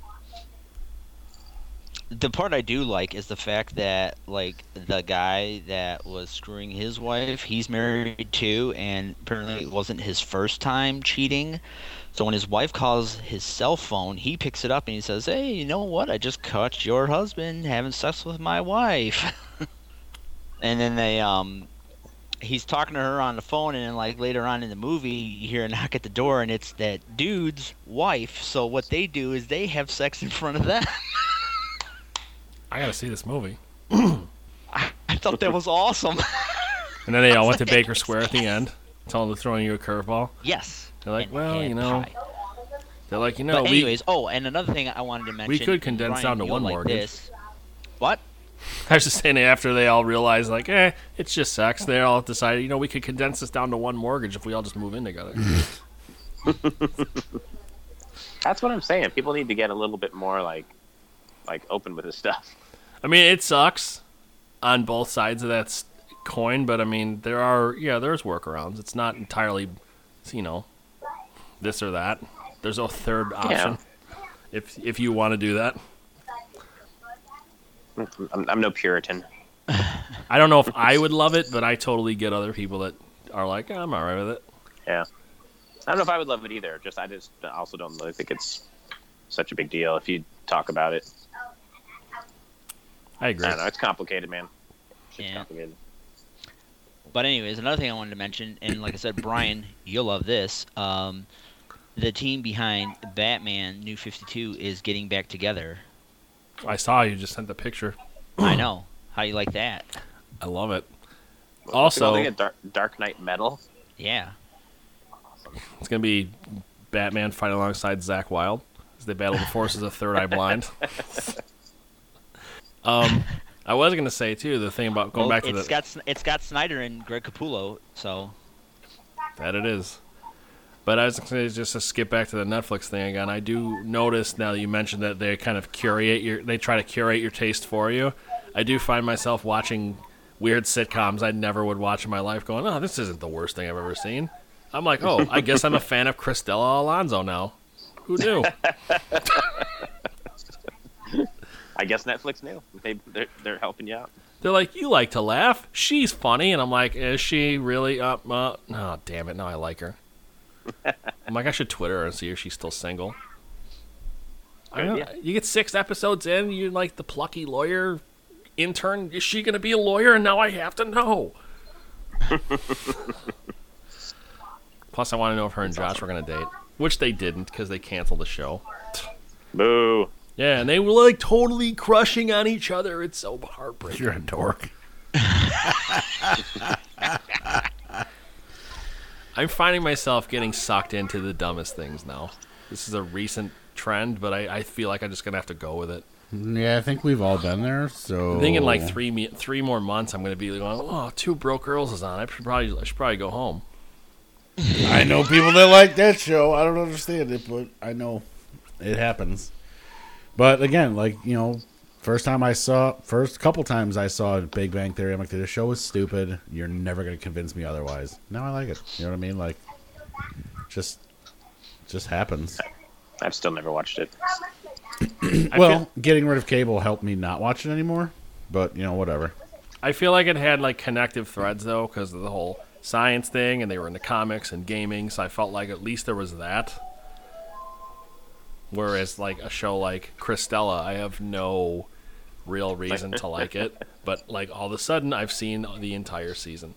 E: The part I do like is the fact that, like, the guy that was screwing his wife, he's married too, and apparently it wasn't his first time cheating. So when his wife calls his cell phone, he picks it up and he says, hey, you know what? I just caught your husband having sex with my wife. And then they, um, he's talking to her on the phone, and then, like, later on in the movie, you hear a knock at the door, and it's that dude's wife. So what they do is they have sex in front of them.
D: I gotta see this movie.
E: I, I thought that was awesome.
D: And then they all went to Baker Square at the end, telling them to throw you a curveball.
E: Yes.
D: They're like,
E: And-
D: well,
E: and
D: you know,
E: pie.
D: they're like, you know,
E: But
D: we
E: anyways, oh, and another thing I wanted to mention.
D: could condense
E: Brian,
D: down to
E: you'll
D: one
E: like
D: mortgage.
E: This. What?
D: I was just saying after they all realized, like, eh, it's just sex. They all decided, you know, we could condense this down to one mortgage if we all just move in together.
B: That's what I'm saying. People need to get a little bit more like, like open with this stuff.
D: I mean, it sucks on both sides of that s- coin, but I mean, there are, yeah, there's workarounds. It's not entirely, you know, this or that. There's a third option if if you want to do that.
B: I'm, I'm no Puritan.
D: I don't know if I would love it, but I totally get other people that are like, oh, I'm all right with it.
B: Yeah. I don't know if I would love it either. Just I just also don't really think it's such a big deal if you talk about it.
D: I agree.
B: I don't know. It's complicated, man. It's
E: Yeah.
B: complicated.
E: But anyways, another thing I wanted to mention, and like I said, Brian, you'll love this. Um, the team behind Batman New fifty-two is getting back together.
D: I saw you just sent the picture.
E: I know. How you like that?
D: I love it.
B: What's it
D: Also,
B: called again? Dark, Dark Knight Metal.
E: Yeah.
D: it's going to be Batman fighting alongside Zach Wilde as they battle the forces of Third Eye Blind. um, I was going to say, too, the thing about going
E: Well,
D: back to
E: it's
D: the...
E: got it's got Snyder and Greg Capullo, so
D: That it is. But I was going to say, just to skip back to the Netflix thing again, I do notice now that you mentioned that they kind of curate your... They try to curate your taste for you. I do find myself watching weird sitcoms I never would watch in my life going, oh, this isn't the worst thing I've ever seen. I'm like, oh, I guess I'm a fan of Cristela Alonso now. Who knew?
B: I guess Netflix knew. They they're, they're helping you out.
D: They're like, you like to laugh. She's funny. And I'm like, is she really? Uh, uh, oh, damn it. Now I like her. I'm like, I should Twitter her and see if she's still single. I
B: Good
D: know,
B: idea.
D: you get six episodes in, you're like the plucky lawyer intern. Is she going to be a lawyer? And now I have to know. Plus, I want to know if her and Josh were going to date, which they didn't because they canceled the show.
B: Boo.
D: Yeah, and they were like totally crushing on each other. It's so heartbreaking.
A: You're a dork.
D: I'm finding myself getting sucked into the dumbest things now. This is a recent trend, but I, I feel like I'm just gonna have to go with it.
A: Yeah, I think we've all been there. So
D: I think in like three me- three more months, I'm gonna be going, oh, Two Broke Girls is on. I should probably I should probably go home.
A: I know people that like that show. I don't understand it, but I know it happens. But again, like, you know, first time I saw, first couple times I saw Big Bang Theory, I'm like, this show is stupid. You're never going to convince me otherwise. Now I like it. You know what I mean? Like, just, just happens.
B: I've still never watched it.
D: I
A: Well,
D: feel,
A: getting rid of cable helped me not watch it anymore. But, you know, whatever.
D: I feel like it had like connective threads though, because of the whole science thing, and they were in the comics and gaming. So I felt like at least there was that. Whereas, like, a show like Cristela, I have no real reason to like it. But, like, all of a sudden, I've seen the entire season.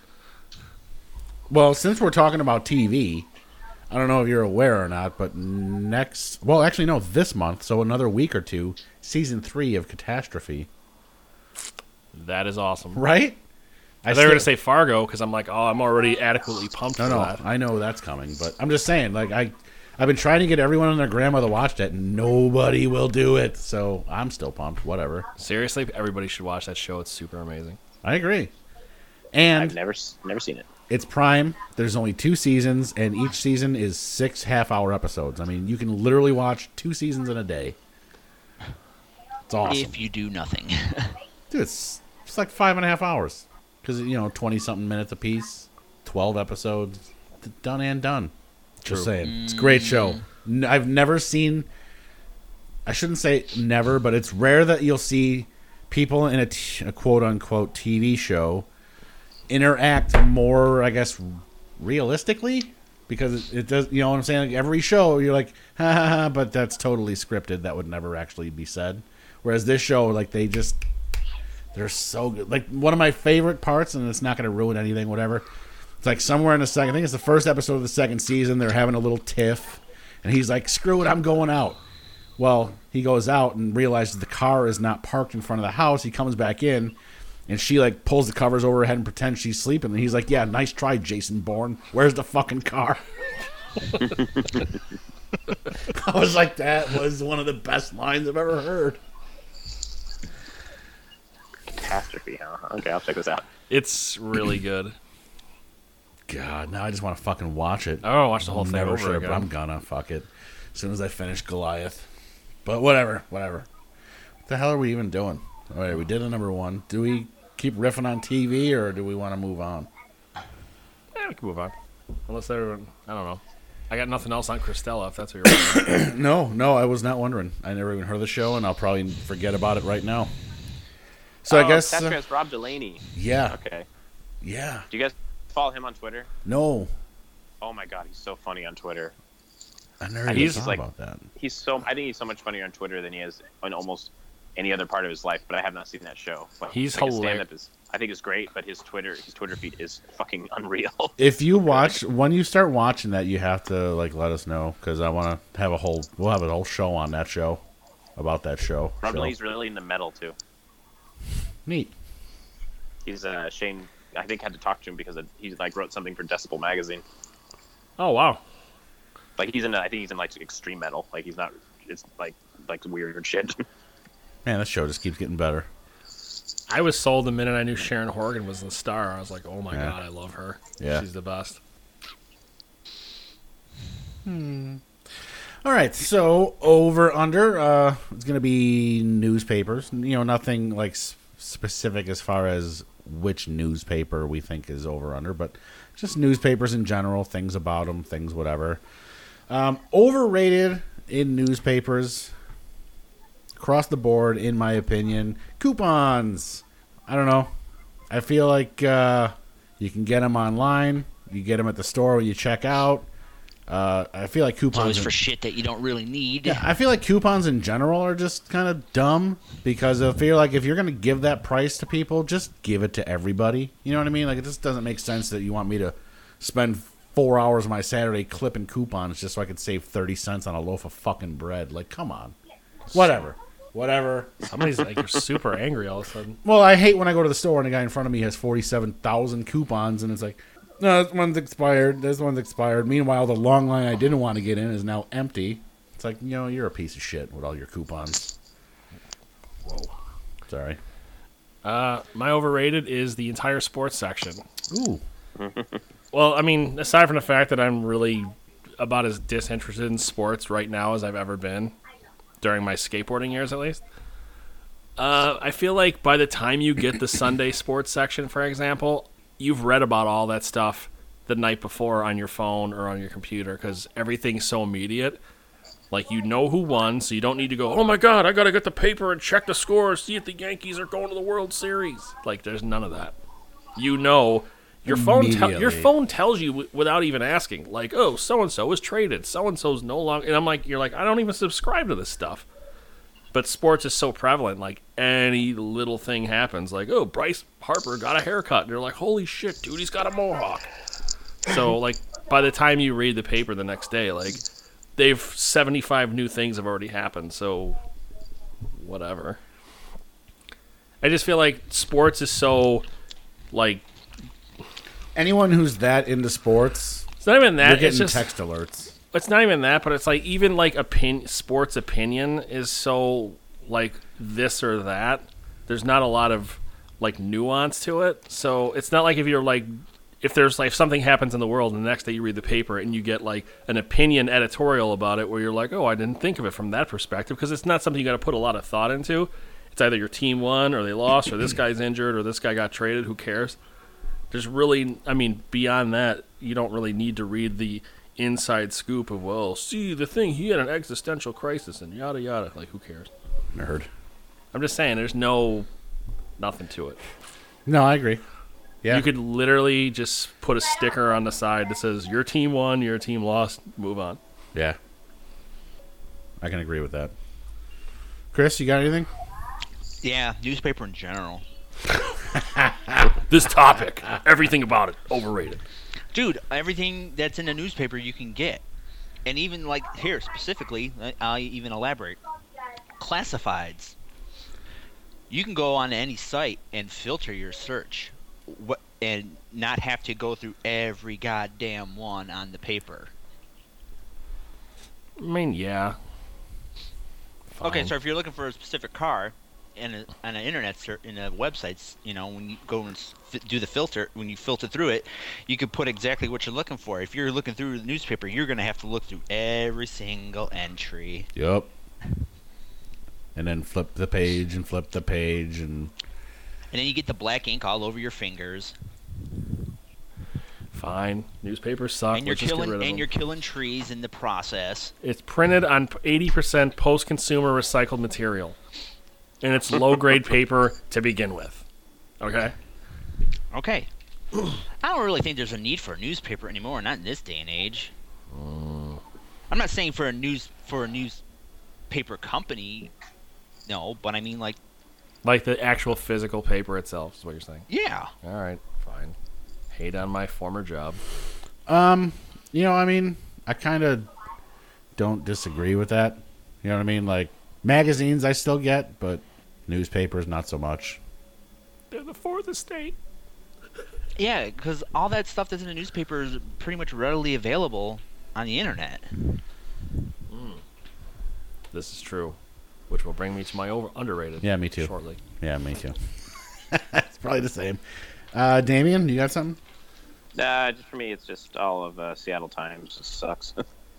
A: Well, since we're talking about T V, I don't know if you're aware or not, but next, well, actually, no, this month, so another week or two, season three of Catastrophe.
D: That is awesome.
A: Right?
D: I thought you were going to say Fargo, because I'm like, oh, I'm already adequately pumped
A: No,
D: for
A: no,
D: that.
A: I know that's coming, but I'm just saying, like, I, I've been trying to get everyone and their grandmother to watch that, and nobody will do it, so I'm still pumped, whatever.
D: Seriously, everybody should watch that show. It's super amazing.
A: I agree. And
B: I've never s- never seen it.
A: it's Prime. There's only two seasons, and each season is six half-hour episodes. I mean, you can literally watch two seasons in a day. It's awesome.
E: if you do nothing.
A: Dude, it's, it's like five and a half hours. Because, you know, twenty-something minutes a piece, twelve episodes, done and done. Just saying. It's a great show. N- I've never seen, I shouldn't say never, but it's rare that you'll see people in a, t- a quote-unquote T V show interact more, I guess, realistically. Because it, it does, you know what I'm saying? Like every show, you're like, ha ha ha, but that's totally scripted. That would never actually be said. Whereas this show, like, they just, they're so good. Like, one of my favorite parts, and it's not going to ruin anything, whatever. It's like somewhere in the second, I think it's the first episode of the second season, they're having a little tiff. And he's like, screw it, I'm going out. Well, he goes out and realizes the car is not parked in front of the house. He comes back in, and she, like, pulls the covers over her head and pretends she's sleeping. And he's like, yeah, nice try, Jason Bourne. Where's the fucking car? I was like, that was one of the best lines I've ever heard.
B: Catastrophe, huh? Okay, I'll check this out.
D: It's really good.
A: God, now I just want to fucking watch it.
D: I don't watch the whole
A: I'll
D: thing
A: never
D: over
A: should,
D: again.
A: but I'm gonna fuck it as soon as I finish Goliath. But whatever, whatever. What the hell are we even doing? All right, we did a number one. Do we keep riffing on T V or do we want to move on?
D: Yeah, we can move on. Unless they're, I don't know. I got nothing else on Cristela, if that's what you're wondering.
A: No, no, I was not wondering. I never even heard of the show, and I'll probably forget about it right now. So
B: oh,
A: I guess
B: Stats
A: uh,
B: fans, Rob Delaney.
A: yeah,
B: Okay.
A: yeah.
B: Do you guys follow him on Twitter?
A: No,
B: Oh my god, he's so funny on Twitter.
A: I never
B: And
A: even
B: he's
A: thought
B: like-
A: about that.
B: He's so I think he's so much funnier on Twitter than he is on almost any other part of his life. But I have not seen that show. But
D: He's
B: like his
D: hilar-
B: stand-up is I think is great, but his Twitter his Twitter feed is fucking unreal.
A: If you watch when you start watching that, you have to like let us know because I want to have a whole we'll have a whole show on that show about that show.
B: Rob
A: show.
B: Delaney's really into metal too.
A: Neat.
B: He's uh, Shane. I think had to talk to him because of, he like wrote something for Decibel magazine.
D: Oh wow.
B: Like he's in, I think he's in like extreme metal. Like he's not, it's like like weird shit.
A: Man, this show just keeps getting better.
D: I was sold the minute I knew Sharon Horgan was the star. I was like, oh my
A: Yeah.
D: god, I love her.
A: Yeah.
D: She's the best.
A: All right, so over under uh, it's gonna be newspapers. You know, nothing like s- specific as far as which newspaper we think is over under, but just newspapers in general, things about them, things whatever. Um, overrated in newspapers across the board, in my opinion. Coupons. I don't know. I feel like uh, you can get them online. You get them at the store when you check out. Uh, I feel like
E: It's
A: coupons.
E: always
A: in-
E: for shit that you don't really need.
A: yeah, I feel like coupons in general are just kind of dumb because I feel like if you're going to give that price to people, just give it to everybody. You know what I mean? Like, it just doesn't make sense that you want me to spend four hours of my Saturday clipping coupons just so I could save thirty cents on a loaf of fucking bread. Like, come on. Whatever. Whatever.
D: Somebody's like you're super angry all of a sudden.
A: Well, I hate when I go to the store and the guy in front of me has forty-seven thousand coupons and it's like, no, this one's expired. This one's expired. Meanwhile, the long line I didn't want to get in is now empty. It's like, you know, you're a piece of shit with all your coupons. Whoa. Sorry.
D: Uh, my overrated is the entire sports section.
A: Ooh.
D: Well, I mean, aside from the fact that I'm really about as disinterested in sports right now as I've ever been, during my skateboarding years at least, uh, I feel like by the time you get the Sunday sports section, for example, you've read about all that stuff the night before on your phone or on your computer because everything's so immediate. Like, you know who won, so you don't need to go, oh my god, I gotta get the paper and check the scores, see if the Yankees are going to the World Series. Like, there's none of that. You know, your phone te- your
A: Immediately.
D: phone tells you w- without even asking. Like, oh, so-and-so is traded, so-and-so's no longer... And I'm like, you're like, I don't even subscribe to this stuff. But sports is so prevalent, like, any little thing happens. Like, oh, Bryce Harper got a haircut. And you're like, holy shit, dude, he's got a mohawk. So, like, by the time you read the paper the next day, like, they've seventy-five new things have already happened, so whatever. I just feel like sports is so, like,
A: Anyone who's that into sports,
D: it's not even
A: you're
D: that. It's
A: getting
D: just,
A: text alerts.
D: it's not even that, but it's like even like opinion, sports opinion is so like this or that. There's not a lot of like nuance to it. So it's not like if you're like if there's like if something happens in the world and the next day you read the paper and you get like an opinion editorial about it where you're like, oh, I didn't think of it from that perspective because it's not something you got to put a lot of thought into. It's either your team won or they lost or this guy's injured or this guy got traded. Who cares? There's really, I mean, beyond that, you don't really need to read the inside scoop of, well, see, the thing, he had an existential crisis and yada yada. Like, who cares?
A: Nerd.
D: I'm just saying, there's no, nothing to it.
A: No, I agree. Yeah.
D: You could literally just put a sticker on the side that says, your team won, your team lost, move on.
A: Yeah. I can agree with that. Chris, you got anything?
E: Yeah, newspaper in general.
D: This topic, everything about it, overrated.
E: Dude, everything that's in the newspaper you can get. And even, like, here, specifically, I- I'll even elaborate. Classifieds. You can go on any site and filter your search what, and not have to go through every goddamn one on the paper.
D: I mean, yeah.
E: Okay,
D: Fine.
E: so if you're looking for a specific car in a, on an internet search, in a websites, you know, when you go and f- do the filter, when you filter through it, you can put exactly what you're looking for. If you're looking through the newspaper, you're going to have to look through every single entry.
A: Yep. And then flip the page and flip the page and
E: And then you get the black ink all over your fingers.
D: Fine. Newspapers suck.
E: And you're
D: Let's just get
E: killing
D: rid of
E: and
D: them.
E: you're killing trees in the process.
D: It's printed on eighty percent post-consumer recycled material. and it's low-grade paper to begin with. Okay?
E: Okay. I don't really think there's a need for a newspaper anymore, not in this day and age.
D: Mm.
E: I'm not saying for a news for a newspaper company, no, but I mean like,
D: Like the actual physical paper itself is what you're saying.
E: yeah.
D: All right, fine. Hate on my former job.
A: Um, you know, I mean, I kind of don't disagree with that. You know what I mean? Like, magazines I still get, but newspapers not so much.
D: They're the fourth estate.
E: Yeah, because all that stuff that's in the newspaper is pretty much readily available on the internet.
D: This is true, which will bring me to my over underrated.
A: Yeah, me too.
D: Shortly.
A: Yeah, me too. It's probably the same. Uh, Damien, you got something?
B: Uh, just for me, it's just all of uh, Seattle Times. It sucks.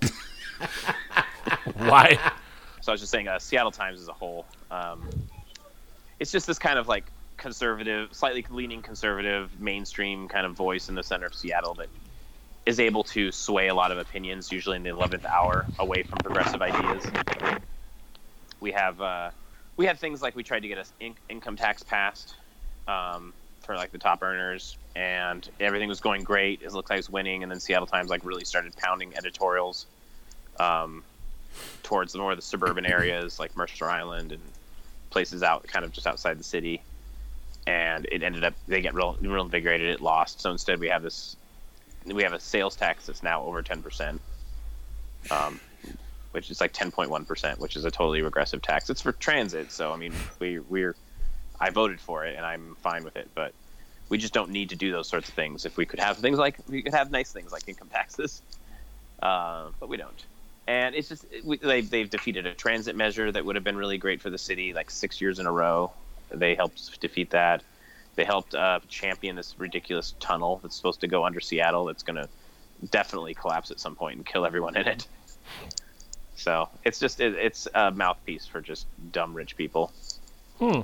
D: Why?
B: So I was just saying, uh, Seattle Times as a whole. Um, it's just this kind of like conservative, slightly leaning conservative, mainstream kind of voice in the center of Seattle that is able to sway a lot of opinions, usually in the eleventh hour, away from progressive ideas. We have uh, we had things like we tried to get us in- income tax passed um, for like the top earners, and everything was going great. It looked like it was winning, and then Seattle Times like really started pounding editorials um, towards the more of the suburban areas like Mercer Island and places out kind of just outside the city. And it ended up they get real real invigorated. It lost. So instead we have this we have a sales tax that's now over ten percent, um, which is like ten point one percent, which is a totally regressive tax. It's for transit, so I mean we we're I voted for it and I'm fine with it, but we just don't need to do those sorts of things. If we could have things like we could have nice things like income taxes, uh, but we don't. And it's just we, they've they've defeated a transit measure that would have been really great for the city like six years in a row. They helped defeat that. They helped uh, champion this ridiculous tunnel that's supposed to go under Seattle that's going to definitely collapse at some point and kill everyone in it. So it's just it, it's a mouthpiece for just dumb rich people.
D: Hmm.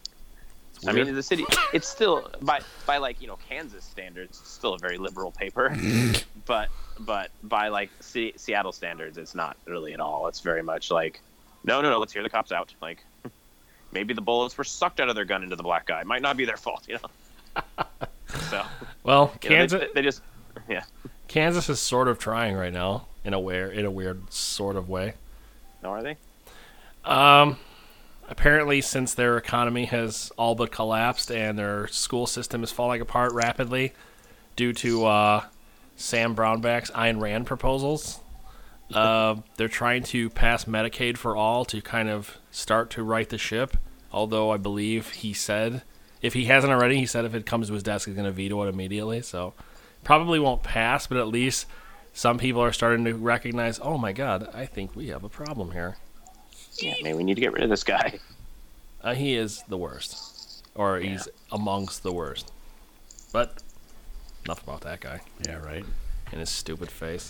B: I mean, the city, it's still, by, by like, you know, Kansas standards, it's still a very liberal paper. but but by, like, C- Seattle standards, it's not really at all. It's very much like, no, no, no, let's hear the cops out. Like, maybe the bullets were sucked out of their gun into the black guy. Might not be their fault, you know? So,
D: Well,
B: you know,
D: Kansas
B: they, they just, yeah.
D: Kansas is sort of trying right now in a weird, in a weird sort of way.
B: No, are they?
D: Um, apparently, since their economy has all but collapsed and their school system is falling apart rapidly due to uh, Sam Brownback's Ayn Rand proposals, uh, they're trying to pass Medicaid for all to kind of start to right the ship. Although I believe he said, if he hasn't already, he said if it comes to his desk, he's going to veto it immediately. So probably won't pass, but at least some people are starting to recognize, oh my God, I think we have a problem here.
B: Yeah, maybe we need to get rid of this guy.
D: Uh, he is the worst. Or
B: Yeah.
D: he's amongst the worst. But enough about that guy
A: Yeah, right.
D: and his stupid face.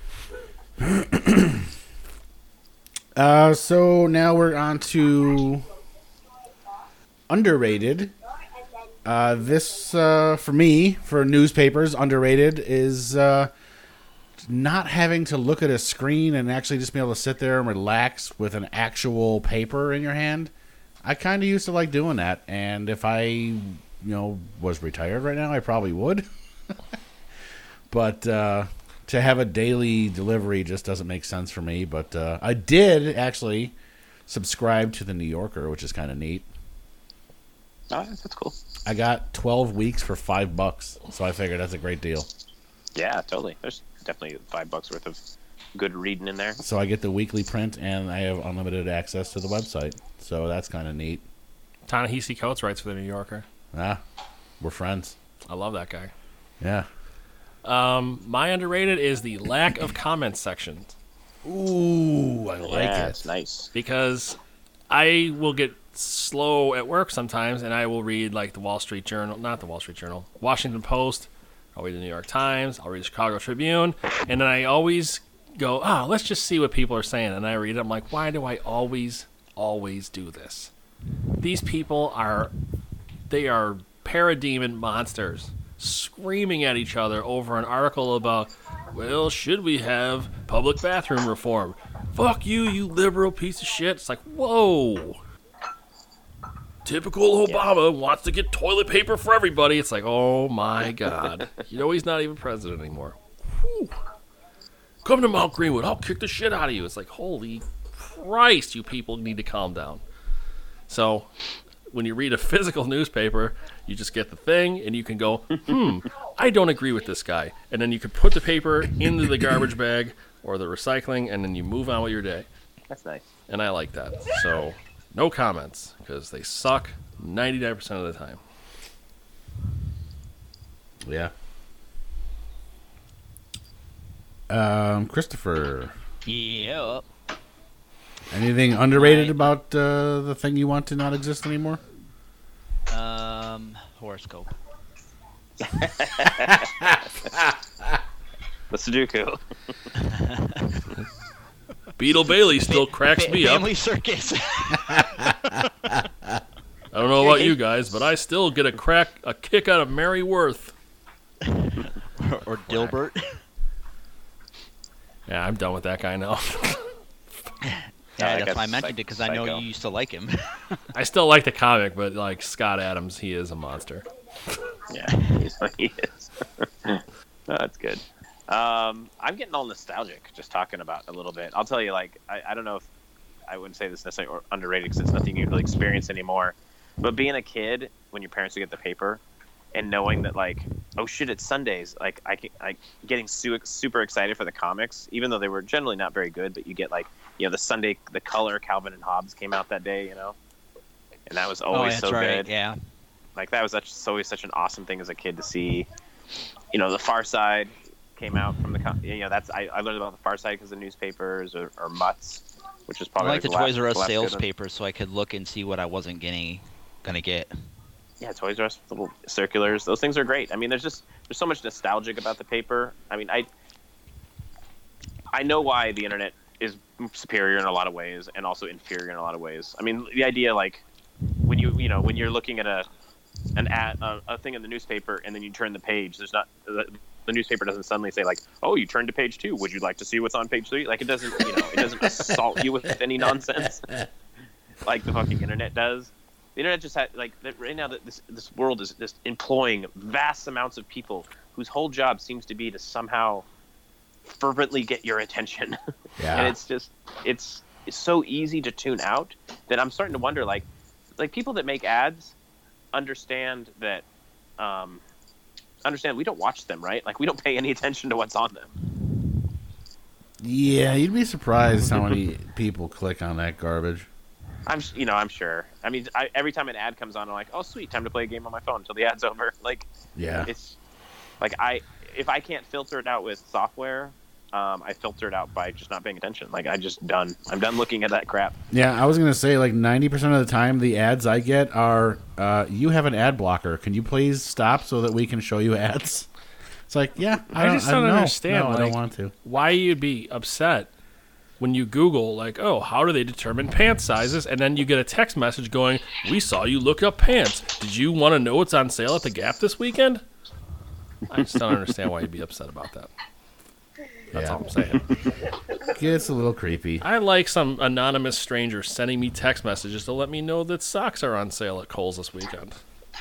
A: Uh, so now we're on to underrated. Uh, this, uh, for me, for newspapers, underrated is uh, not having to look at a screen and actually just be able to sit there and relax with an actual paper in your hand. I kind of used to like doing that, and if I, you know, was retired right now, I probably would. But uh, to have a daily delivery just doesn't make sense for me. But uh, I did actually subscribe to the New Yorker, which is kind of neat.
B: Oh, that's cool.
A: I got twelve weeks for five bucks, so I figured that's a great deal.
B: Yeah, totally. There's definitely five bucks worth of good reading in there.
A: So I get the weekly print, and I have unlimited access to the website. So that's kind of neat.
D: Ta-Nehisi Coates writes for the New Yorker.
A: Ah, we're friends.
D: I love that guy.
A: Yeah.
D: Um, my underrated is the lack of comment sections.
A: Ooh, I like
B: yeah,
A: it.
B: it's nice.
D: Because I will get slow at work sometimes, and I will read like the Wall Street Journal, not the Wall Street Journal, Washington Post. I'll read the New York Times. I'll read the Chicago Tribune, and then I always go, "Ah, oh, let's just see what people are saying." And I read it. I'm like, why do I always, always do this? These people are, they are parademon monsters screaming at each other over an article about, well, should we have public bathroom reform? Fuck you, you liberal piece of shit. It's like, whoa. typical Obama wants to get toilet paper for everybody. It's like, oh my God. You know he's not even president anymore. Whew. Come to Mount Greenwood. I'll kick the shit out of you. It's like, holy Christ, you people need to calm down. So when you read a physical newspaper, you just get the thing and you can go, hmm, I don't agree with this guy. And then you can put the paper into the garbage bag or the recycling, and then you move on with your day.
B: That's nice.
D: And I like that. So no comments, because they suck ninety-nine percent of the time.
A: Yeah. Um, Christopher,
E: Yep.
A: anything underrated
E: Right.
A: about uh, the thing you want to not exist anymore?
E: Um, horoscope.
B: The Sudoku.
D: Beetle Bailey still cracks me up.
E: Family circus.
D: I don't know about you guys, but I still get a crack, a kick out of Mary Worth.
E: or Dilbert.
D: Yeah, I'm done with that guy now.
E: Yeah,
B: I
E: that's
B: got
E: why I mentioned
B: psych-
E: it because I know
B: psycho.
E: you used to like him.
D: I still like the comic, but like Scott Adams, he is a monster.
B: Yeah, he's what he is. No, that's good. Um, I'm getting all nostalgic just talking about a little bit. I'll tell you, like, I, I don't know if I wouldn't say this necessarily or underrated because it's nothing you really experience anymore. But being a kid, when your parents would get the paper, and knowing that, like, oh shit, it's Sundays, like, I, can- I getting su- super excited for the comics, even though they were generally not very good. But you get like, you know, the Sunday, the color Calvin and Hobbes came out that day, you know, and that was
E: oh,
B: always
E: that's
B: so
E: right.
B: good.
E: Yeah.
B: Like that was such, it's always such an awesome thing as a kid to see. You know, the Far Side came out from the, co- you know, that's I, I learned about the Far Side because of newspapers or, or Mutts, which is
E: I
B: probably
E: like the
B: the last-
E: Toys R Us
B: the last
E: sales
B: good one.
E: paper so I could look and see what I wasn't getting, gonna get.
B: Yeah, Toys R Us little circulars. Those things are great. I mean, there's just there's so much nostalgic about the paper. I mean, I I know why the internet is superior in a lot of ways and also inferior in a lot of ways. I mean, the idea like when you you know when you're looking at a an ad a, a thing in the newspaper and then you turn the page, there's not the, the newspaper doesn't suddenly say like, oh, you turned to page two. Would you like to see what's on page three? Like it doesn't you know it doesn't assault you with any nonsense like the fucking internet does. The internet just had like that right now that this this world is just employing vast amounts of people whose whole job seems to be to somehow fervently get your attention.
A: Yeah.
B: And it's just it's it's so easy to tune out that I'm starting to wonder like like people that make ads understand that um understand we don't watch them, right? Like we don't pay any attention to what's on them.
A: Yeah, you'd be surprised how many people click on that garbage.
B: I'm s- you know, I'm sure. I mean, I, every time an ad comes on, I'm like, "Oh, sweet, time to play a game on my phone until the ad's over." Like
A: Yeah.
B: it's like I if I can't filter it out with software, um, I filter it out by just not paying attention. Like I just done. I'm done looking at that crap.
A: Yeah, I was going to say, like, ninety percent of the time, the ads I get are, uh, you have an ad blocker. Can you please stop so that we can show you ads? It's like, yeah, I,
D: I
A: don't,
D: just
A: I
D: don't
A: know.
D: understand,
A: No, I don't
D: like-
A: want to.
D: Why you'd be upset when you Google, like, oh, how do they determine pant sizes? And then you get a text message going, we saw you look up pants. Did you want to know what's on sale at the Gap this weekend? I just don't understand why you'd be upset about that. That's
A: Yeah.
D: all I'm saying.
A: It's a little creepy.
D: I like some anonymous stranger sending me text messages to let me know that socks are on sale at Kohl's this weekend.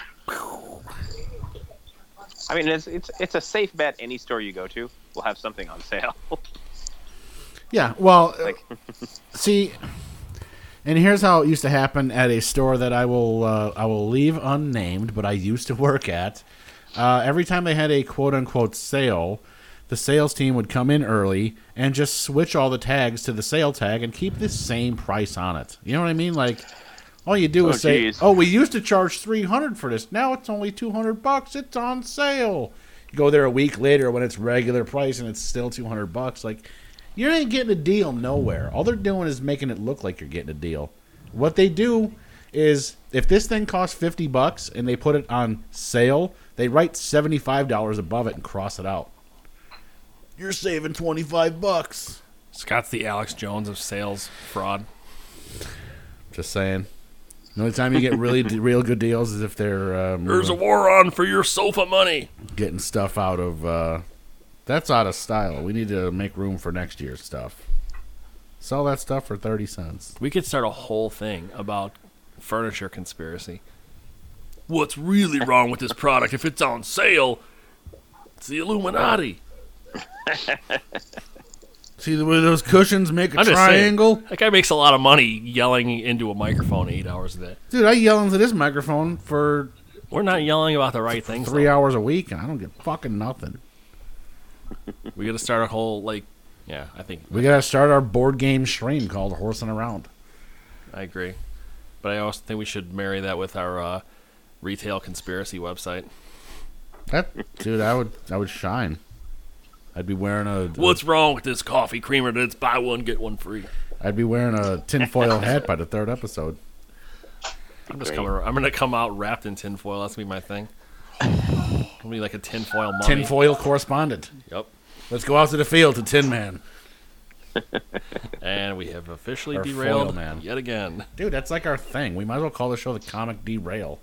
B: I mean, it's it's it's a safe bet. Any store you go to will have something on sale.
A: Yeah, well, uh,
B: Like,
A: see, and here's how it used to happen at a store that I will uh, I will leave unnamed, but I used to work at. Uh, every time they had a quote unquote sale, the sales team would come in early and just switch all the tags to the sale tag and keep the same price on it. You know what I mean? Like, all you do
B: Oh,
A: is say,
B: geez.
A: "Oh, we used to charge three hundred for this. Now it's only two hundred bucks. It's on sale." You go there a week later when it's regular price and it's still two hundred bucks. Like, you ain't getting a deal nowhere. All they're doing is making it look like you're getting a deal. What they do is, if this thing costs fifty bucks and they put it on sale, they write seventy-five dollars above it and cross it out. You're saving twenty-five bucks.
D: Scott's the Alex Jones of sales fraud.
A: Just saying. The only time you get really real good deals is if they're uh,
D: There's a
A: moving-
D: war on for your sofa money.
A: getting stuff out of. Uh, that's out of style. We need to make room for next year's stuff. Sell that stuff for thirty cents.
D: We could start a whole thing about furniture conspiracy. What's really wrong with this product? If it's on sale, it's the Illuminati.
A: See the way those cushions make a
D: I'm just saying,
A: triangle?
D: that guy makes a lot of money yelling into a microphone eight hours a day.
A: Dude, I yell into this microphone for
D: We're not yelling about the right things.
A: three
D: though.
A: hours a week, and I don't get fucking nothing.
D: We got to start a whole, like, yeah, I think
A: We gotta start our board game stream called Horsing Around.
D: I agree. But I also think we should marry that with our uh, retail conspiracy website.
A: That dude, I would I would shine. I'd be wearing a
D: What's wrong with this coffee creamer that's buy one, get one free?
A: I'd be wearing a tinfoil hat by the third episode.
D: I'm just coming. I'm gonna come out wrapped in tinfoil. That's gonna be my thing. I'm gonna be like a tinfoil mummy.
A: Tinfoil correspondent.
D: Yep.
A: Let's go out to the field to Tin Man.
D: And we have officially
A: Or
D: derailed
A: Foil Man.
D: yet again.
A: Dude, that's like our thing. We might as well call the show the Comic Derail.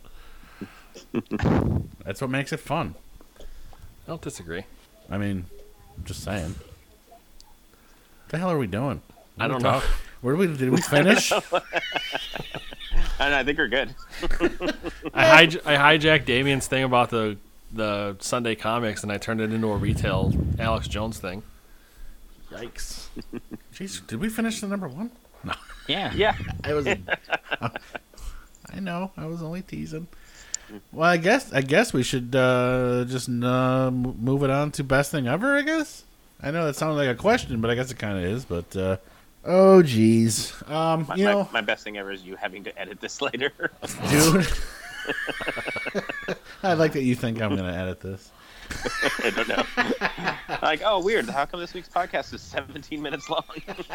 A: That's what makes it fun.
D: I don't disagree.
A: I mean, I'm just saying. What the hell are we doing? What
D: I
A: are we
D: don't know.
A: talk- Where did we did we finish?
B: I don't know, I think we're good.
D: I, hij- I hijacked Damien's thing about the the Sunday comics and I turned it into a retail Alex Jones thing. Yikes.
A: Jeez, did we finish the number one? No,
E: Yeah.
B: Yeah.
A: I was. I know. I was only teasing. Well, I guess I guess we should uh, just uh, m- move it on to best thing ever. I guess. I know that sounds like a question, but I guess it kind of is. But uh, oh, geez, um,
B: My,
A: you
B: my,
A: know,
B: my best thing ever is you having to edit this later.
A: dude. I like that you think I'm going to edit this.
B: I don't know. Like, oh, weird. How come this week's podcast is seventeen minutes long?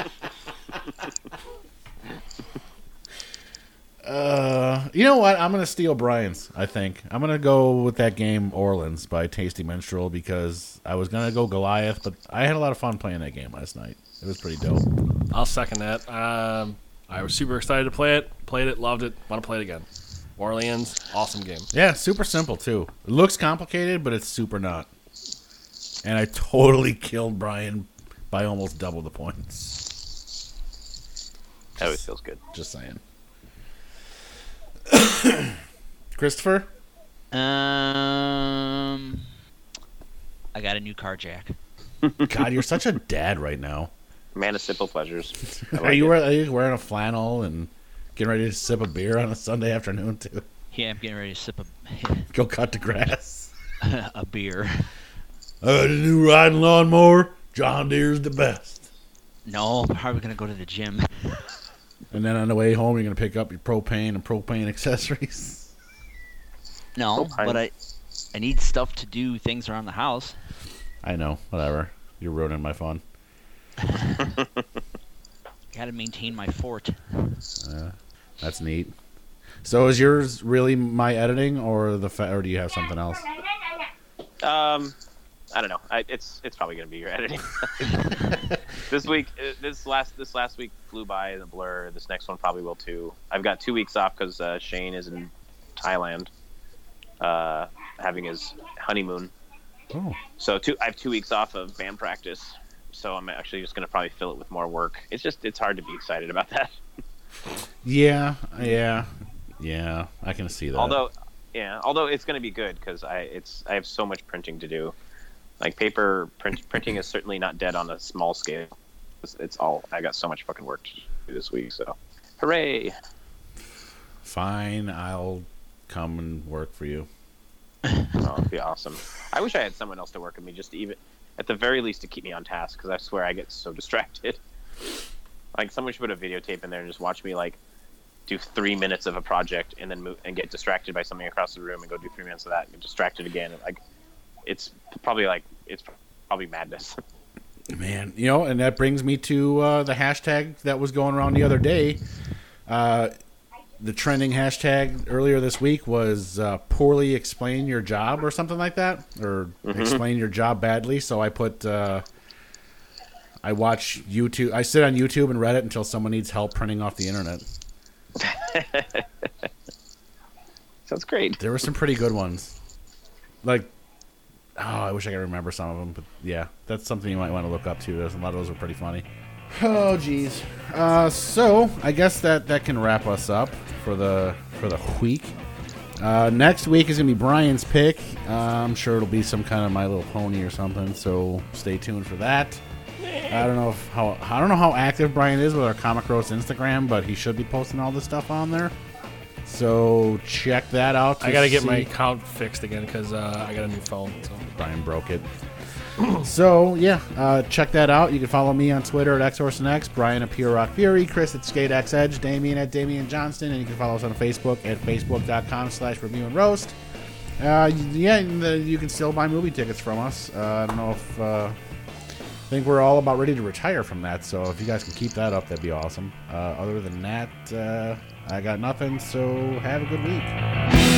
A: Uh, you know what? I'm gonna steal Brian's. I think I'm gonna go with that game Orleans by Tasty Minstrel because I was gonna go Goliath, but I had a lot of fun playing that game last night. It was pretty dope.
D: I'll second that. Um, I was super excited to play it. Played it, loved it. Want to play it again. Orleans, awesome game.
A: Yeah, super simple too. It looks complicated, but it's super not. And I totally killed Brian by almost double the points.
B: That always feels good.
A: Just saying. Christopher?
E: Um, I got a new car jack.
A: God, you're such a dad right now.
B: Man of simple pleasures. I
A: Are
B: like
A: you,
B: it.
A: wear- are you wearing a flannel and getting ready to sip a beer on a Sunday afternoon too?
E: Yeah, I'm getting ready to sip a
A: Go cut the grass.
E: a beer.
A: I got a new riding lawnmower. John Deere's the best.
E: No, I'm probably gonna go to the gym.
A: And then on the way home, you're going to pick up your propane and propane accessories.
E: No,
B: Propane.
E: but I I need stuff to do things around the house.
A: I know, whatever. You're ruining my fun.
E: Got to maintain my fort.
A: That's neat. So is yours really my editing, or the fa- or do you have something else?
B: Um, I don't know. I, it's it's probably gonna be your editing. This week, uh, this last this last week flew by in a blur. This next one probably will too. I've got two weeks off because uh, Shane is in Thailand, uh, having his honeymoon.
A: Oh,
B: So two, I have two weeks off of band practice. So I'm actually just gonna probably fill it with more work. It's just it's hard to be excited about that.
A: yeah, yeah, yeah. I can see that.
B: Although, yeah, although it's gonna be good because I it's I have so much printing to do. Like paper print, printing is certainly not dead on a small scale. It's, it's all I got so much fucking work to do this week. So, hooray!
A: Fine, I'll come and work for you.
B: Oh, it'd be awesome. I wish I had someone else to work with me, just to even, at the very least, to keep me on task. Because I swear I get so distracted. Like someone should put a videotape in there and just watch me like do three minutes of a project and then move and get distracted by something across the room and go do three minutes of that and get distracted again. And, like it's probably like it's probably madness.
A: Man, you know, and that brings me to uh, the hashtag that was going around the other day. Uh, the trending hashtag earlier this week was uh, poorly explain your job or something like that, or
B: Mm-hmm.
A: explain your job badly. So I put, uh, I watch YouTube. I sit on YouTube and Reddit until someone needs help printing off the internet.
B: Sounds great.
A: There were some pretty good ones. Like, oh, I wish I could remember some of them, but yeah, that's something you might want to look up too. There's a lot of those were pretty funny. Oh, geez. Uh, so I guess that that can wrap us up for the for the week. Uh, next week is gonna be Brian's pick. Uh, I'm sure it'll be some kind of My Little Pony or something. So stay tuned for that. I don't know if how I don't know how active Brian is with our Comic Roast Instagram, but he should be posting all this stuff on there. So check that out. to
D: I gotta get
A: see-
D: my account fixed again because uh, I got a new phone. So.
A: Brian broke it. So yeah, uh, check that out. You can follow me on Twitter at XOrsonX, Brian at Pure Rock Fury, Chris at SkateXEdge, Damien at Damien Johnston, and you can follow us on Facebook at facebook.com slash review and roast. Uh, yeah, and the, you can still buy movie tickets from us. Uh, I don't know if uh, I think we're all about ready to retire from that. So if you guys can keep that up, that'd be awesome. Uh, other than that, uh, I got nothing. So have a good week.